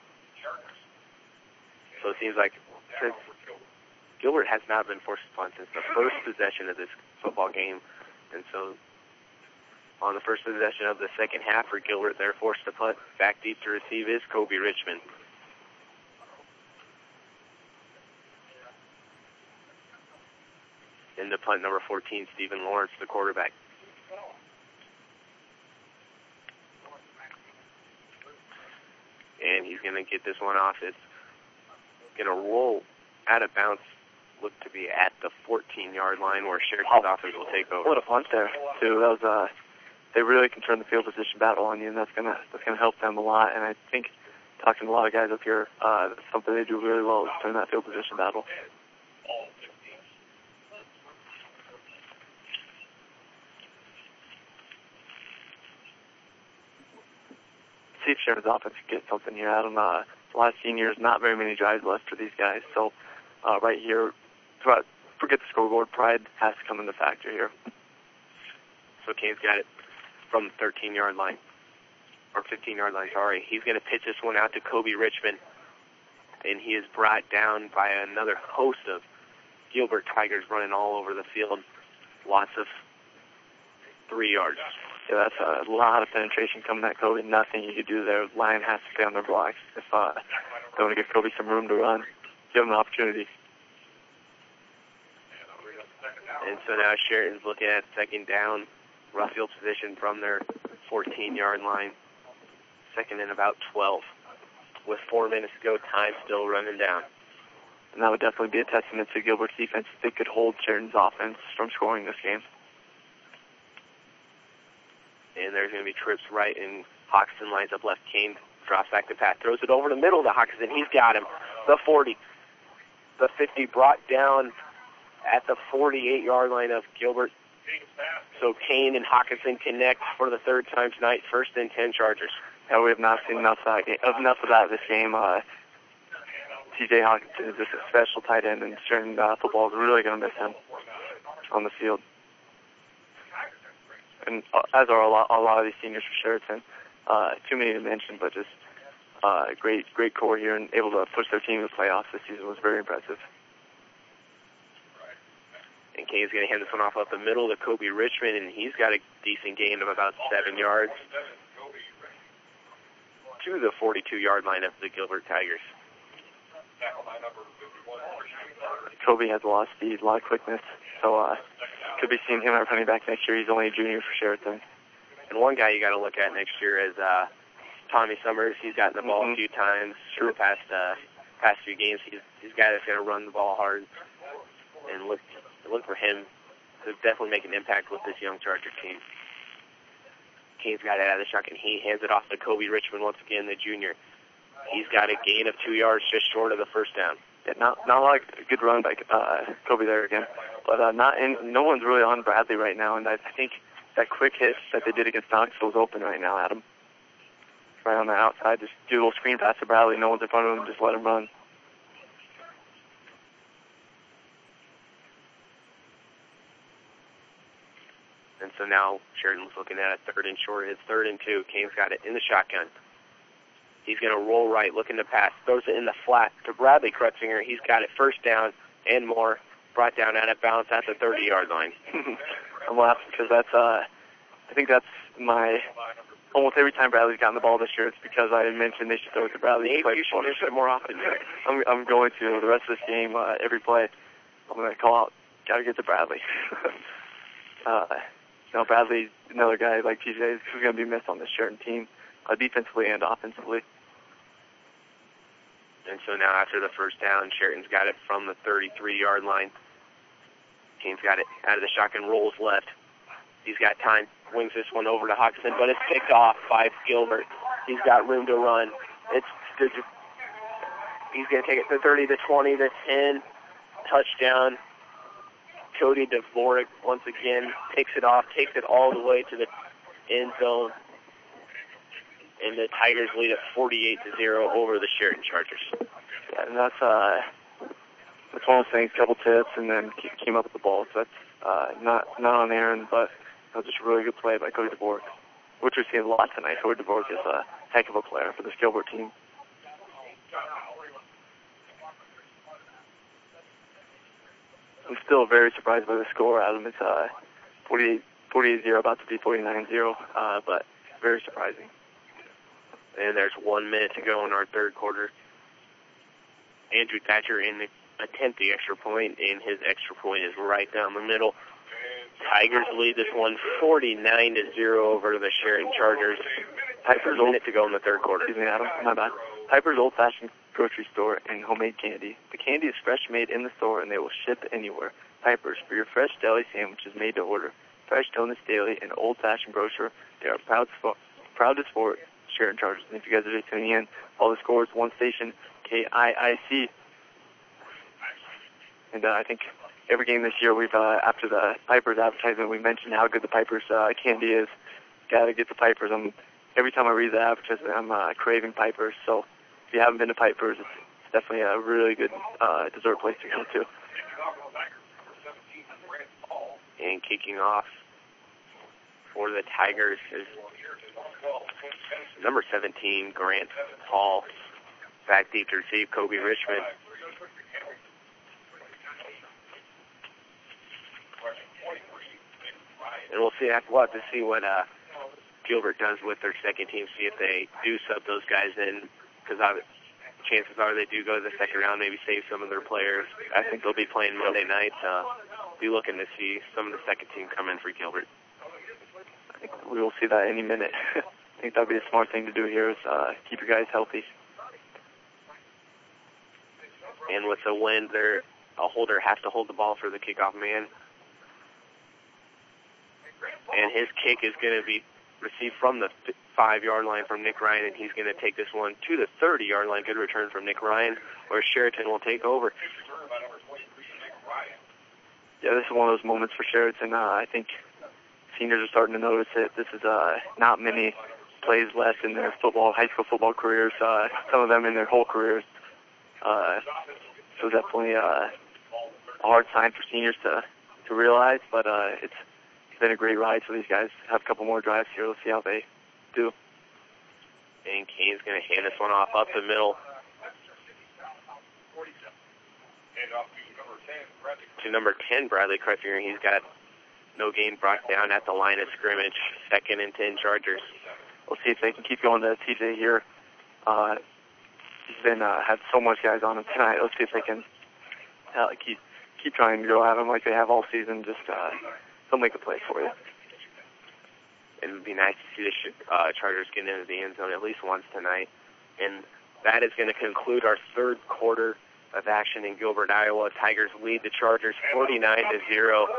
So it seems like since Gilbert has not been forced to punt since the first possession of this football game. And so on the first possession of the second half for Gilbert, they're forced to punt. Back deep to receive is Kobe Richmond. In the punt, number fourteen, Stephen Lawrence, the quarterback. And he's going to get this one off. It's going to roll out of bounds, look to be at the fourteen-yard line where Sheridan's oh. offense will take over. What a punt there, too. That was, uh, they really can turn the field position battle on you, and that's going to that's gonna help them a lot. And I think, talking to a lot of guys up here, uh, that's something they do really well is turn that field position battle. See if Sheridan's offense can get something here. I don't know. A lot of seniors, not very many drives left for these guys. So uh, right here, forget the scoreboard. Pride has to come into factor here. So Kane's got it from the thirteen-yard line, or fifteen-yard line, sorry. He's going to pitch this one out to Kobe Richmond, and he is brought down by another host of Gilbert Tigers running all over the field. Lots of three yards. Yeah, that's a lot of penetration coming at Kobe. Nothing you could do there. Line has to stay on their blocks if uh, they want to give Kobe some room to run. Give him an opportunity. And so now Sheridan's looking at second down, rough field position from their fourteen-yard line. Second and about twelve. With four minutes to go, time still running down. And that would definitely be a testament to Gilbert's defense if they could hold Sheridan's offense from scoring this game. And there's going to be trips right, and Hawkinson lines up left. Kane drops back to Pat, throws it over the middle to Hawkinson. He's got him. The forty. The fifty brought down at the forty-eight-yard line of Gilbert. So Kane and Hawkinson connect for the third time tonight. First and ten Chargers. Yeah, we have not seen enough of that, enough of that this game. Uh, T J Hawkinson is just a special tight end, and Sheridan uh, football is really going to miss him on the field. And as are a lot, a lot of these seniors for Sheridan. Uh, too many to mention, but just uh, great, great core here and able to push their team to the playoffs this season was very impressive. And Kane's going to hand this one off up the middle to Kobe Richmond, and he's got a decent gain of about seven yards to the forty-two-yard line of the Gilbert Tigers. Kobe has a lot of speed, a lot of quickness, so uh, could be seeing him at running back next year. He's only a junior for Sheridan. And one guy you got to look at next year is uh, Tommy Summers. He's gotten the ball mm-hmm. a few times through the past uh, past few games. He's he's a guy that's going to run the ball hard, and look look for him to definitely make an impact with this young Charger team. Kane's got it out of the shotgun. He hands it off to Kobe Richmond once again, the junior. He's got a gain of two yards just short of the first down. Yeah, not not like a good run by uh, Kobe there again, but uh, not in, no one's really on Bradley right now, and I, I think that quick hit that they did against Knoxville is open right now, Adam. Right on the outside, just do a little screen pass to Bradley. No one's in front of him, just let him run. And so now Sheridan's looking at a third and short. It's third and two. Kane's got it in the shotgun. He's going to roll right, looking to pass. Throws it in the flat to Bradley Krutzinger. He's got it first down and more. Brought down out of bounds at the thirty-yard line. I'm laughing because that's, uh, I think that's my, almost every time Bradley's gotten the ball this year, it's because I mentioned they should throw it to Bradley. Maybe you should mention it more often. I'm, I'm going to the rest of this game, uh, every play. I'm going to call out, got to get to Bradley. uh, you know, Bradley's another guy like T J who's going to be missed on this Sheridan team, uh, defensively and offensively. And so now after the first down, Sheridan's got it from the thirty-three-yard line. Kane's got it out of the shotgun, rolls left. He's got time, wings this one over to Hodgson, but it's picked off by Gilbert. He's got room to run. It's He's going to take it to thirty, to twenty, to ten. Touchdown. Cody Dvorak once again takes it off, takes it all the way to the end zone. And the Tigers lead at forty-eight to zero over the Sheridan Chargers. Yeah, and that's uh, that's one of those things. Couple tips, and then came up with the ball. So that's uh, not not on Aaron, but it was just a really good play by Cody Dvorak, which we've seen a lot tonight. Cody Dvorak is a heck of a player for this Gilbert team. I'm still very surprised by the score, Adam. It's uh, forty-eight zero, about to be forty-nine zero, uh, but very surprising. And there's one minute to go in our third quarter. Andrew Thatcher in the attempt the extra point, and his extra point is right down the middle. Tigers lead this one forty-nine to zero over the Sheridan Chargers. Piper's minute to go in the third quarter. Excuse me, Adam. My bad. Piper's old-fashioned grocery store and homemade candy. The candy is fresh made in the store, and they will ship anywhere. Piper's, for your fresh deli sandwiches made to order. Fresh donuts daily and old-fashioned brochure. They are proud, proud to support Sheridan Chargers. And if you guys are just tuning in, all the scores, one station, K I I C. And uh, I think every game this year, we've uh, after the Pipers advertisement, we mentioned how good the Pipers uh, candy is. Got to get the Pipers. I'm, every time I read the advertisement, I'm uh, craving Pipers. So if you haven't been to Pipers, it's, it's definitely a really good uh, dessert place to go to. And kicking off for the Tigers is number seventeen, Grant Hall. Back deep to receive, Kobe Richmond. And we'll see. We'll have to see what uh, Gilbert does with their second team, see if they do sub those guys in, because chances are they do go to the second round, maybe save some of their players. I think they'll be playing Monday night. Uh, be looking to see some of the second team come in for Gilbert. I think we will see that any minute. I think that would be a smart thing to do here is uh, keep your guys healthy. And with the wind, there, a holder has to hold the ball for the kickoff man. And his kick is going to be received from the five-yard line from Nick Ryan, and he's going to take this one to the thirty-yard line. Good return from Nick Ryan, where Sheraton will take over. Yeah, this is one of those moments for Sheraton. Uh, I think seniors are starting to notice it. This is uh, not many plays left in their football, high school football careers. Uh, some of them in their whole careers. Uh, so definitely uh, a hard sign for seniors to to realize, but uh, it's it's been a great ride. So these guys have a couple more drives here. Let's see how they do. And Kane's going to hand this one off up the middle to number ten, Bradley Krutzinger. He's got no gain brought down at the line of scrimmage. Second and ten Chargers. We'll see if they can keep going to T J here. Uh, he's been uh, had so much guys on him tonight. Let's see if they can uh, keep keep trying to go at him like they have all season. Just uh, they'll make a play for you. and it would be nice to see the uh, Chargers get into the end zone at least once tonight. And that is going to conclude our third quarter of action in Gilbert, Iowa. Tigers lead the Chargers forty-nine to zero.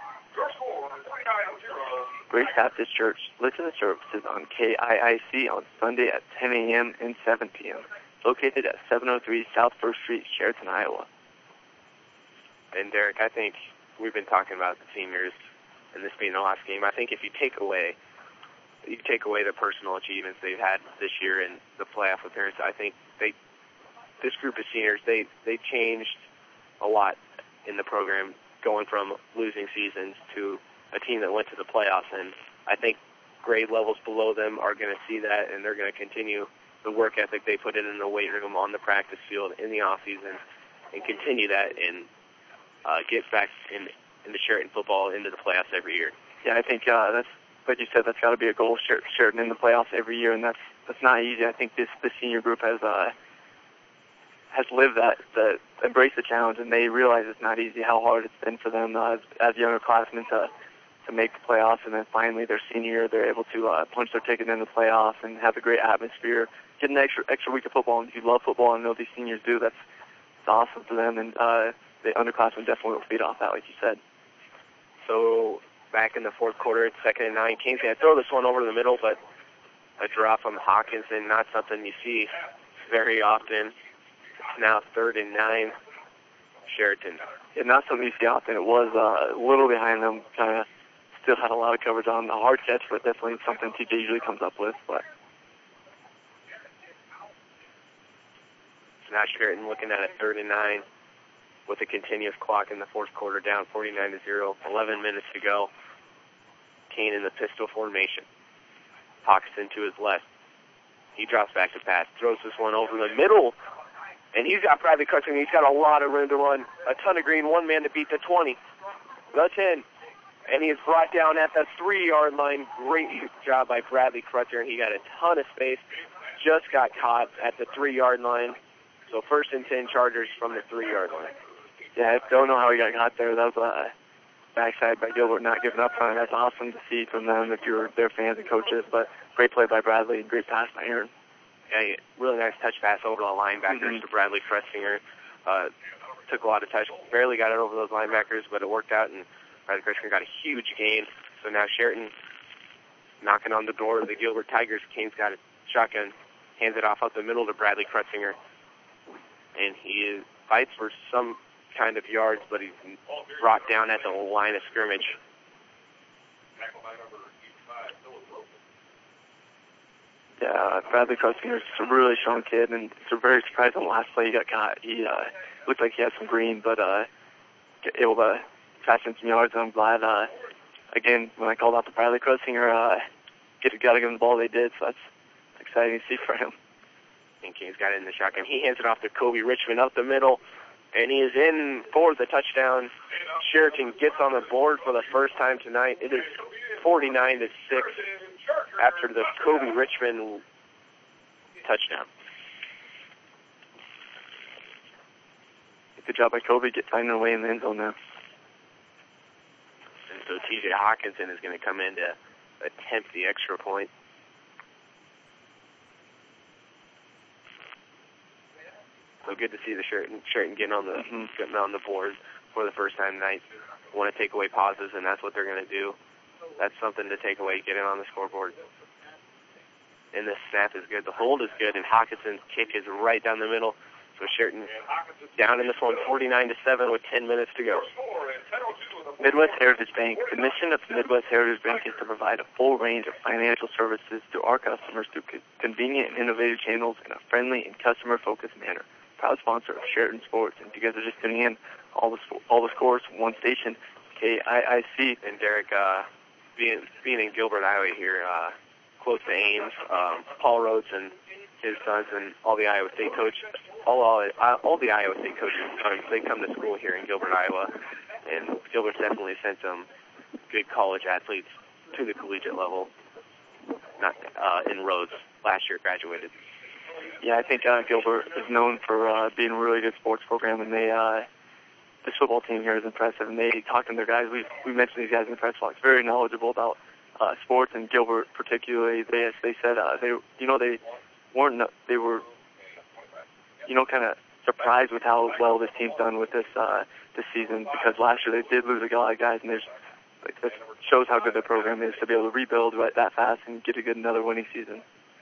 Grace Baptist Church listen to services on K I I C on Sunday at ten a.m. and seven p.m. Located at seven oh three South First Street, Sheraton, Iowa. And Derek, I think we've been talking about the seniors and this being the last game. I think if you take away you take away the personal achievements they've had this year in the playoff appearance, I think they this group of seniors, they, they changed a lot in the program, going from losing seasons to a team that went to the playoffs. And I think grade levels below them are going to see that, and they're going to continue the work ethic they put in in the weight room, on the practice field, in the off-season, and continue that and uh, get back in into Sheraton football into the playoffs every year. Yeah, I think uh, that's, like you said, that's got to be a goal, Sher- Sheraton in the playoffs every year, and that's that's not easy. I think this this senior group has uh, has lived that, the embraced the challenge, and they realize it's not easy how hard it's been for them uh, as, as younger classmen to to make the playoffs, and then finally their senior year they're able to uh, punch their ticket in the playoffs and have a great atmosphere, get an extra extra week of football. And if you love football, and I know these seniors do, that's it's awesome for them, and uh, the underclassmen definitely will feed off that, like you said. So back in the fourth quarter, it's second and nine. Kane's going to throw this one over the middle, but a draw from Hawkinson, not something you see very often. It's now third and nine, Sheraton. Yeah, not something you see often. It was uh, a little behind them, kind of still had a lot of coverage on the hard catch, but definitely something T J usually comes up with. But so now Sheraton looking at a third and nine with a continuous clock in the fourth quarter, down forty-nine to zero, eleven minutes to go. Kane in the pistol formation. Hawkinson to his left. He drops back to pass, throws this one over the middle, and he's got Bradley Crutcher. He's got a lot of room to run. A ton of green, one man to beat the twenty. The ten. And he is brought down at the three-yard line. Great job by Bradley Crutcher. He got a ton of space. Just got caught at the three-yard line. So first and ten, Chargers from the three-yard line. Yeah, I don't know how he got caught there. That was a backside by Gilbert, not giving up on it. That's awesome to see from them if you're their fans and coaches. But great play by Bradley and great pass by Aaron. Yeah, really nice touch pass over the linebackers mm-hmm. to Bradley Crutcher. Uh, took a lot of touch. Barely got it over those linebackers, but it worked out, and Bradley Crutcher got a huge gain. So now Sheraton knocking on the door of the Gilbert Tigers. Kane's got a shotgun, hands it off up the middle to Bradley Crutcher. And he fights for some kind of yards, but he's brought down at the line of scrimmage. Yeah, Bradley Crutcher is a really strong kid, and it's a very surprising last play he got caught. He uh, looked like he had some green, but uh, able to catch in some yards, and I'm glad, uh, again, when I called out to Bradley Crutcher, uh, get, got to give him the ball they did, so that's exciting to see for him. And Kane's got it in the shotgun. He hands it off to Kobe Richmond up the middle, and he is in for the touchdown. Sheraton gets on the board for the first time tonight. It is forty-nine to six after the Kobe Richmond touchdown. Good job by Kobe, get finding a way in the end zone now. And so T J Hawkinson is going to come in to attempt the extra point. So good to see the Sheraton, Sheraton getting on the mm-hmm. getting on the board for the first time tonight. Want to take away pauses, and that's what they're going to do. That's something to take away, getting on the scoreboard. And the snap is good. The hold is good, and Hawkinson's kick is right down the middle. So Sheraton down in this one, forty-nine to seven, with ten minutes to go. Midwest Heritage Bank. The mission of Midwest Heritage Bank is to provide a full range of financial services to our customers through convenient and innovative channels in a friendly and customer-focused manner. Proud sponsor of Sheraton Sports, and you guys are just tuning in. All the all the scores from one station, K I I C. And Derek, uh, being being in Gilbert, Iowa here, uh, close to Ames, um, Paul Rhodes and his sons, and all the Iowa State coaches, all all, all the Iowa State coaches, they come to school here in Gilbert, Iowa, and Gilbert's definitely sent some good college athletes to the collegiate level. Not uh, in Rhodes, last year graduated. Yeah, I think uh, Gilbert is known for uh, being a really good sports program, and they uh, this football team here is impressive. And they talk to their guys. We we mentioned these guys in the press box, very knowledgeable about uh, Sports and Gilbert particularly, they they said uh, they you know they weren't they were you know kind of surprised with how well this team's done with this uh, this season, because last year they did lose a lot of guys, and there's like this shows how good their program is to be able to rebuild right that fast and get a good another winning season.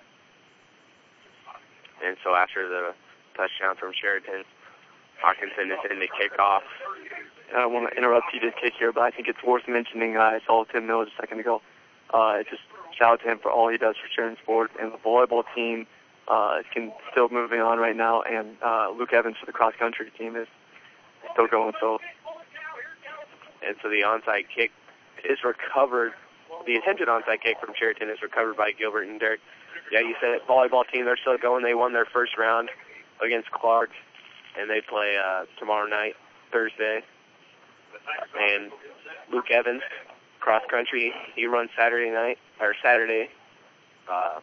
And so after the touchdown from Sheridan, Hawkinson is in to kick off. I don't want to interrupt T J's kick here, but I think it's worth mentioning, uh, I saw Tim Mills a second ago. Uh, just shout out to him for all he does for Sheridan Sports, and the volleyball team uh, can still moving on right now, and uh, Luke Evans for the cross-country team is still going. So, And so the onside kick is recovered. The intended onside kick from Sheridan is recovered by Gilbert and Derek. Yeah, you said it, volleyball team, they're still going. They won their first round against Clark, and they play uh, tomorrow night, Thursday. And Luke Evans, cross country, he runs Saturday night, or Saturday, uh,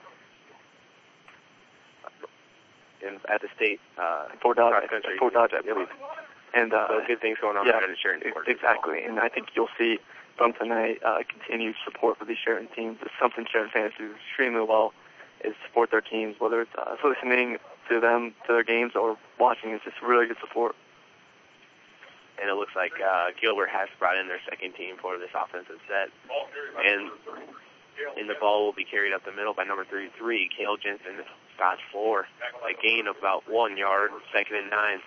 in, at the state uh, Fort Dodge, cross country. Fort Dodge, I believe. And uh, so good things going on yeah, there at Sheridan Sports. Exactly, and I think you'll see from tonight uh, continued support for these Sheridan teams. It's something Sheridan fans do extremely well, is support their teams, whether it's uh, listening to them, to their games, or watching. It's just really good support. And it looks like uh, Gilbert has brought in their second team for this offensive set. And in the ball will be carried up the middle by number thirty-three, Cale Jensen, Scotch four, a gain of about one yard, second and nine.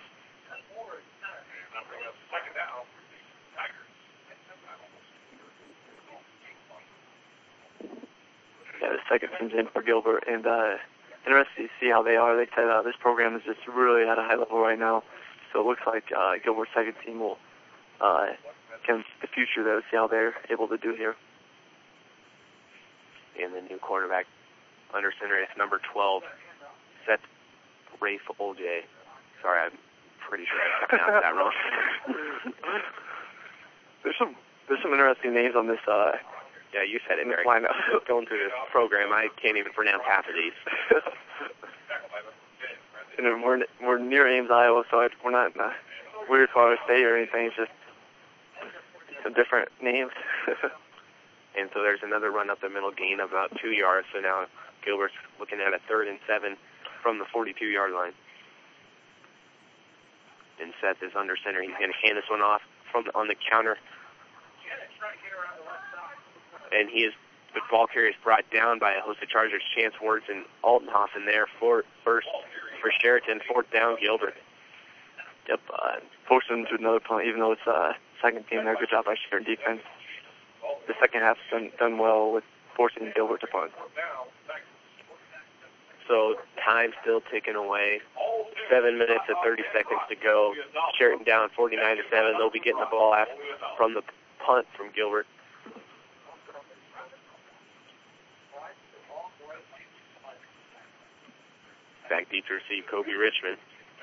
Yeah, the second team's in for Gilbert, and uh, interested to see how they are. They said uh, this program is just really at a high level right now, so it looks like uh, Gilbert's second team will uh, can the future there. See how they're able to do here. And the new quarterback under center is number twelve, Seth Rafe Olje. Sorry, I'm pretty sure I pronounced that wrong. there's some there's some interesting names on this. Uh, Yeah, you said it, Eric. Lineup. Going through this program, I can't even pronounce half of these. And we're we're near Ames, Iowa, so it, we're not in a weird part of the state or anything. It's just some different names. And so there's another run up the middle, gain of about two yards. So now Gilbert's looking at a third and seven from the forty-two-yard line. And Seth is under center. He's going to hand this one off from the, on the counter. And he is, the ball carrier is brought down by a host of Chargers, Chance Words and Altenhofen there for first for Sheraton, fourth down, Gilbert. Yep, uh, forced them to another punt, even though it's uh, second team there. Good job by Sheridan defense. The second half's done, done well with forcing Gilbert to punt. So time still ticking away. Seven minutes and thirty seconds to go. Sheraton down forty-nine to seven. They'll be getting the ball after, from the punt from Gilbert. Back deep to receive Kobe Richmond.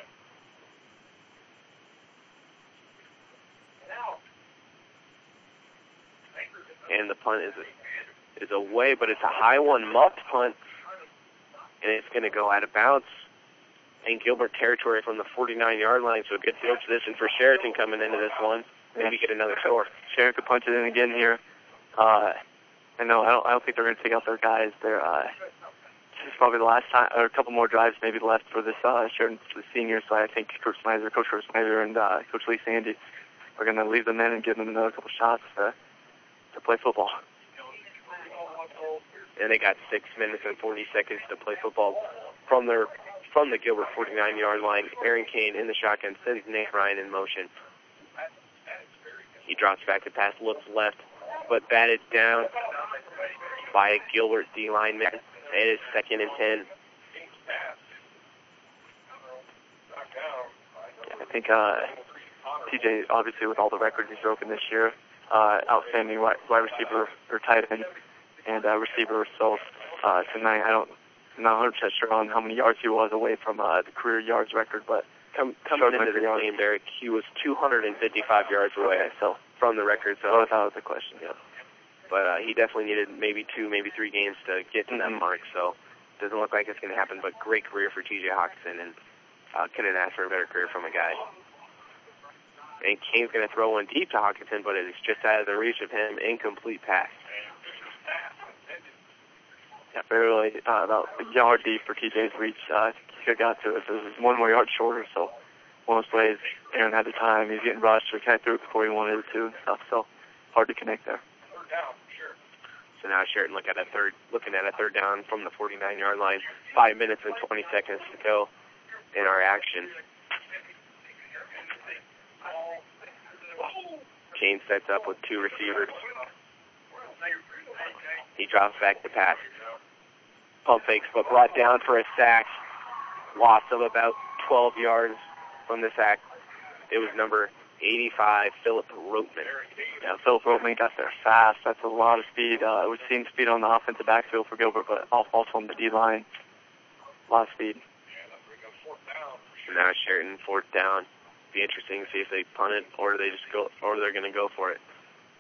And the punt is is away, but it's a high one, muffed punt, and it's going to go out of bounds in Gilbert territory from the forty-nine-yard line. So a good field position for Sheraton coming into this one. Maybe get another score. Sheridan could punch it in again here. Uh, I know. I don't. I don't think they're going to take out their guys. They're. Uh, This is probably the last time, or a couple more drives maybe left for this uh, Sheridan for the seniors. So I think Coach Snyder, Coach Coach Snyder, and uh, Coach Lee Sandy are going to leave them in and give them another couple shots to to play football. And they got six minutes and forty seconds to play football from their from the Gilbert forty-nine-yard line. Aaron Kane in the shotgun sends Nate Ryan in motion. He drops back to pass, looks left, but batted down by a Gilbert D lineman. It is second and ten. I think uh, T J, obviously, with all the records he's broken this year, uh, outstanding wide, wide receiver or tight end and uh, receiver. So uh, tonight, I don't, I'm not one hundred percent sure on how many yards he was away from uh, the career yards record, but Come, coming into this game, Derek, he was two hundred fifty-five yards away okay, so from the record. So oh, that was the question, yeah. But uh, he definitely needed maybe two, maybe three games to get to mm-hmm. that mark. So doesn't look like it's going to happen. But great career for T J Hawkinson, and uh, couldn't ask for a better career from a guy. And Kane's going to throw one deep to Hawkinson, but it is just out of the reach of him. Incomplete pass. Yeah, barely, uh, about a yard deep for T J's reach. Uh, I think he could have got to it. It was one more yard shorter, so one of those plays, Aaron had the time. He was getting rushed, so he kind of threw it before he wanted it to and stuff, so hard to connect there. So now Sheraton look at a third, looking at a third down from the forty-nine-yard line. Five minutes and twenty seconds to go in our action. Kane sets up with two receivers. He drops back to pass. Pump fakes, but brought down for a sack. Loss of about twelve yards from the sack. It was number eighty-five, Philip Roteman. Yeah, Philip Roteman got there fast. That's a lot of speed. Uh, we've seen speed on the offensive backfield for Gilbert, but also on the D-line. A lot of speed. So now Sheraton, fourth down. Be interesting to see if they punt it or they just go, or they're going to go for it.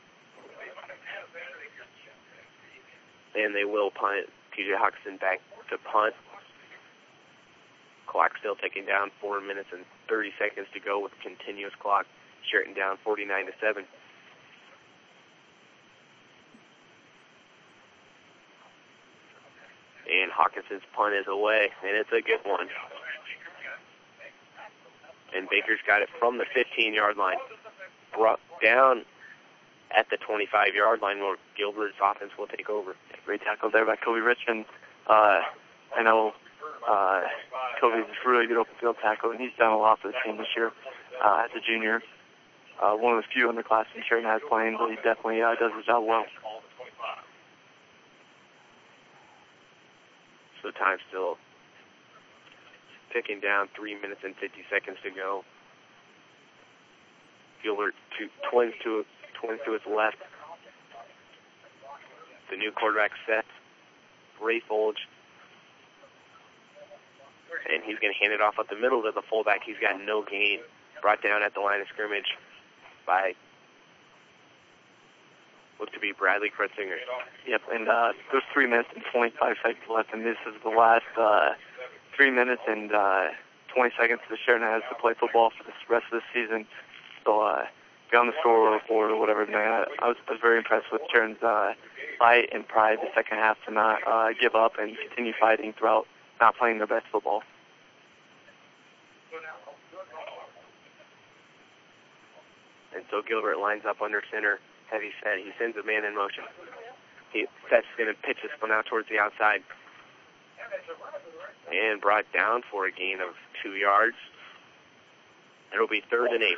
And they will punt it. T J Hawkinson back to punt. Clock still ticking down. Four minutes and thirty seconds to go with continuous clock. Sheraton down forty-nine to seven. And Hawkinson's punt is away, and it's a good one. And Baker's got it from the fifteen-yard line. Brought down at the twenty-five-yard line where Gilbert's offense will take over. Great tackle there by Kobe Richmond. Uh, I know uh, Kobe's a really good open field tackle, and he's done a lot for the team this year uh, as a junior. Uh, one of the few underclassmen Sheraton has playing, but he definitely uh, does his job well. So time still ticking down, three minutes and fifty seconds to go. Gilbert to, twins to twins to his left. The new quarterback set, Ray Folge. And he's going to hand it off up the middle to the fullback. He's got no gain. Brought down at the line of scrimmage by, looked to be Bradley Kretzinger. Yep, and uh, there's three minutes and twenty-five seconds left, and this is the last uh, three minutes and uh, twenty seconds that Sheraton has to play football for the rest of the season. So, uh, beyond the score report or whatever, man, I was, I was very impressed with Sheraton's uh, fight and pride the second half to not uh, give up and continue fighting throughout not playing their best football. And so Gilbert lines up under center, heavy set. He sends a man in motion. He Seth's going to pitch this one out towards the outside. And brought down for a gain of two yards. It'll be third and eight.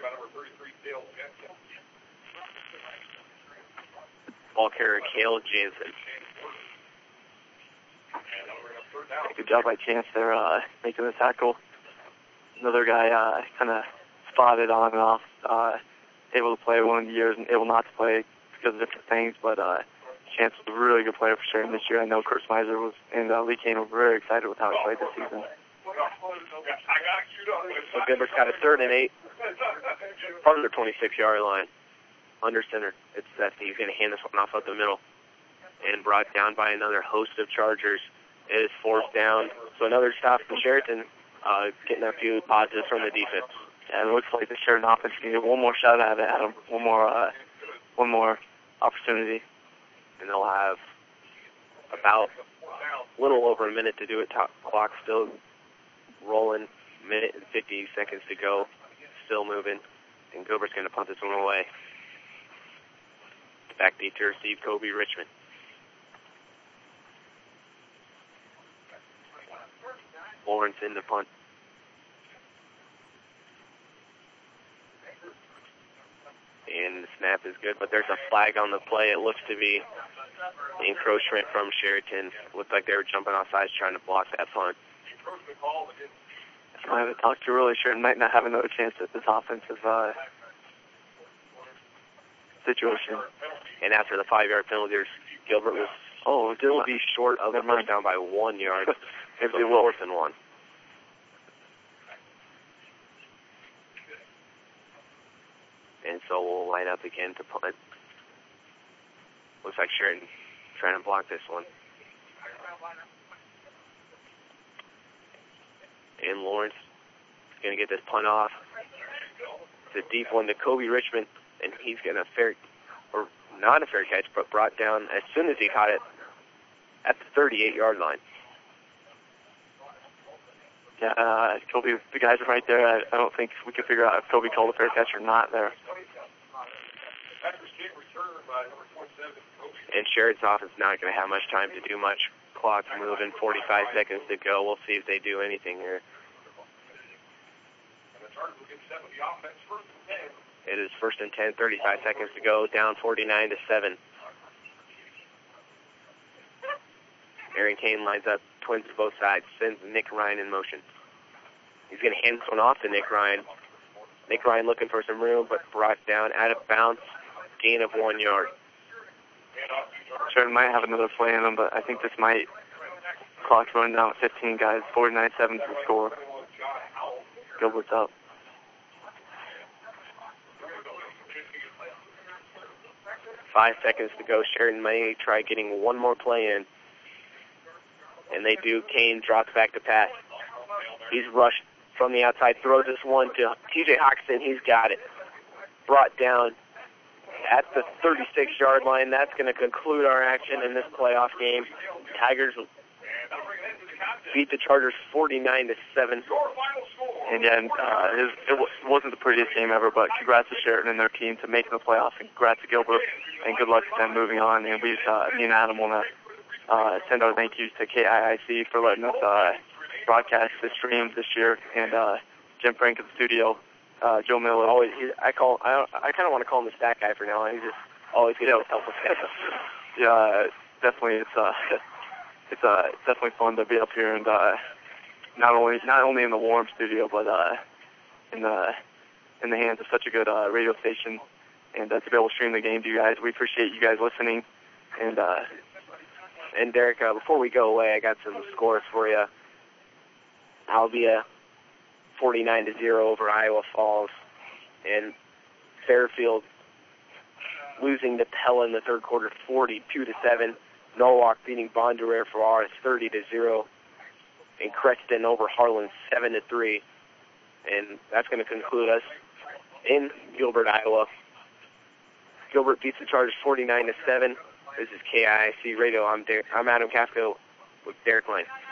Ball carrier Cale Jansen. Good job by Chance there, uh, making the tackle. Another guy uh, kind of spotted on and off, uh, able to play one of the years and able not to play because of different things, but uh, Chance was a really good player for Sheraton this year. I know Kurt Smyser was, and uh, Lee Kane were very excited with how he played this season. So Gilbert's got a third and eight from the twenty-six-yard line. Under center, it's Seth. He's going to hand this one off up the middle. And brought down by another host of Chargers. It is fourth down. So another stop from Sheraton, uh, getting a few positives from the defense. Yeah, it looks like the Sheraton offense needed one more shot at it, Adam. One more, uh, one more opportunity. And they'll have about a little over a minute to do it. Top clock still rolling. Minute and fifty seconds to go. Still moving. And Gilbert's going to punt this one away. Back deep to receive Kobe Richmond. Lawrence in the punt. And the snap is good, but there's a flag on the play. It looks to be encroachment from Sheraton. Looked like they were jumping off sides trying to block that punt. I haven't talked to really Sheraton might not have another chance at this offensive uh, situation. And after the five-yard penalty, Gilbert will oh, still be short of the first down by one yard. It's so fourth and one. And so we'll line up again to punt. Looks like Sheraton trying to block this one. And Lawrence is going to get this punt off. It's a deep one to Kobe Richmond, and he's going to fair, or not a fair catch, but brought down as soon as he caught it at the thirty-eight-yard line. Yeah, uh, Kobe, the guys are right there. I, I don't think we can figure out if Kobe called a fair catch or not there. And Sheridan's offense not going to have much time to do much. Clock's moving, forty-five seconds to go. We'll see if they do anything here. It is first and ten, thirty-five seconds to go, down forty-nine to seven. Aaron Kane lines up, twins to both sides, sends Nick Ryan in motion. He's going to hand this one off to Nick Ryan. Nick Ryan looking for some room, but brought down out of bounds, gain of one yard. Sheridan might have another play in them, but I think this might. Clock's running down at fifteen, guys. forty-nine seven to the score. Gilbert's up. Five seconds to go. Sheridan may try getting one more play in. And they do. Kane drops back to pass. He's rushed from the outside, throws this one to T J Hoxton. He's got it. Brought down at the thirty-six-yard line. That's going to conclude our action in this playoff game. Tigers beat the Chargers forty-nine to seven. And again, uh, his, it wasn't the prettiest game ever, but congrats to Sheridan and their team to making the playoffs, and congrats to Gilbert, and good luck to them moving on. And we, uh, me and Adam want to uh, send our thank yous to K I I C for letting us uh, broadcast the stream this year, and uh, Jim Frank at the studio, uh, Joe Miller. Always, he, I call, I, I kind of want to call him the stat guy for now. He's just always getting yeah. helpful stats. Yeah, definitely. It's uh, it's uh, it's definitely fun to be up here and uh, not only not only in the warm studio, but uh, in the in the hands of such a good uh, radio station, and uh, to be able to stream the game to you guys. We appreciate you guys listening, and uh, and Derek, uh, before we go away, I got some scores for you. Albia forty-nine to zero over Iowa Falls, and Fairfield losing to Pella in the third quarter forty-two to seven. Norwalk beating Bondurant for ours thirty to zero, and Creston over Harlan seven to three. And that's going to conclude us in Gilbert, Iowa. Gilbert beats the Chargers forty-nine to seven. This is K I I C Radio. I'm Der- I'm Adam Kafka with Derek Lane.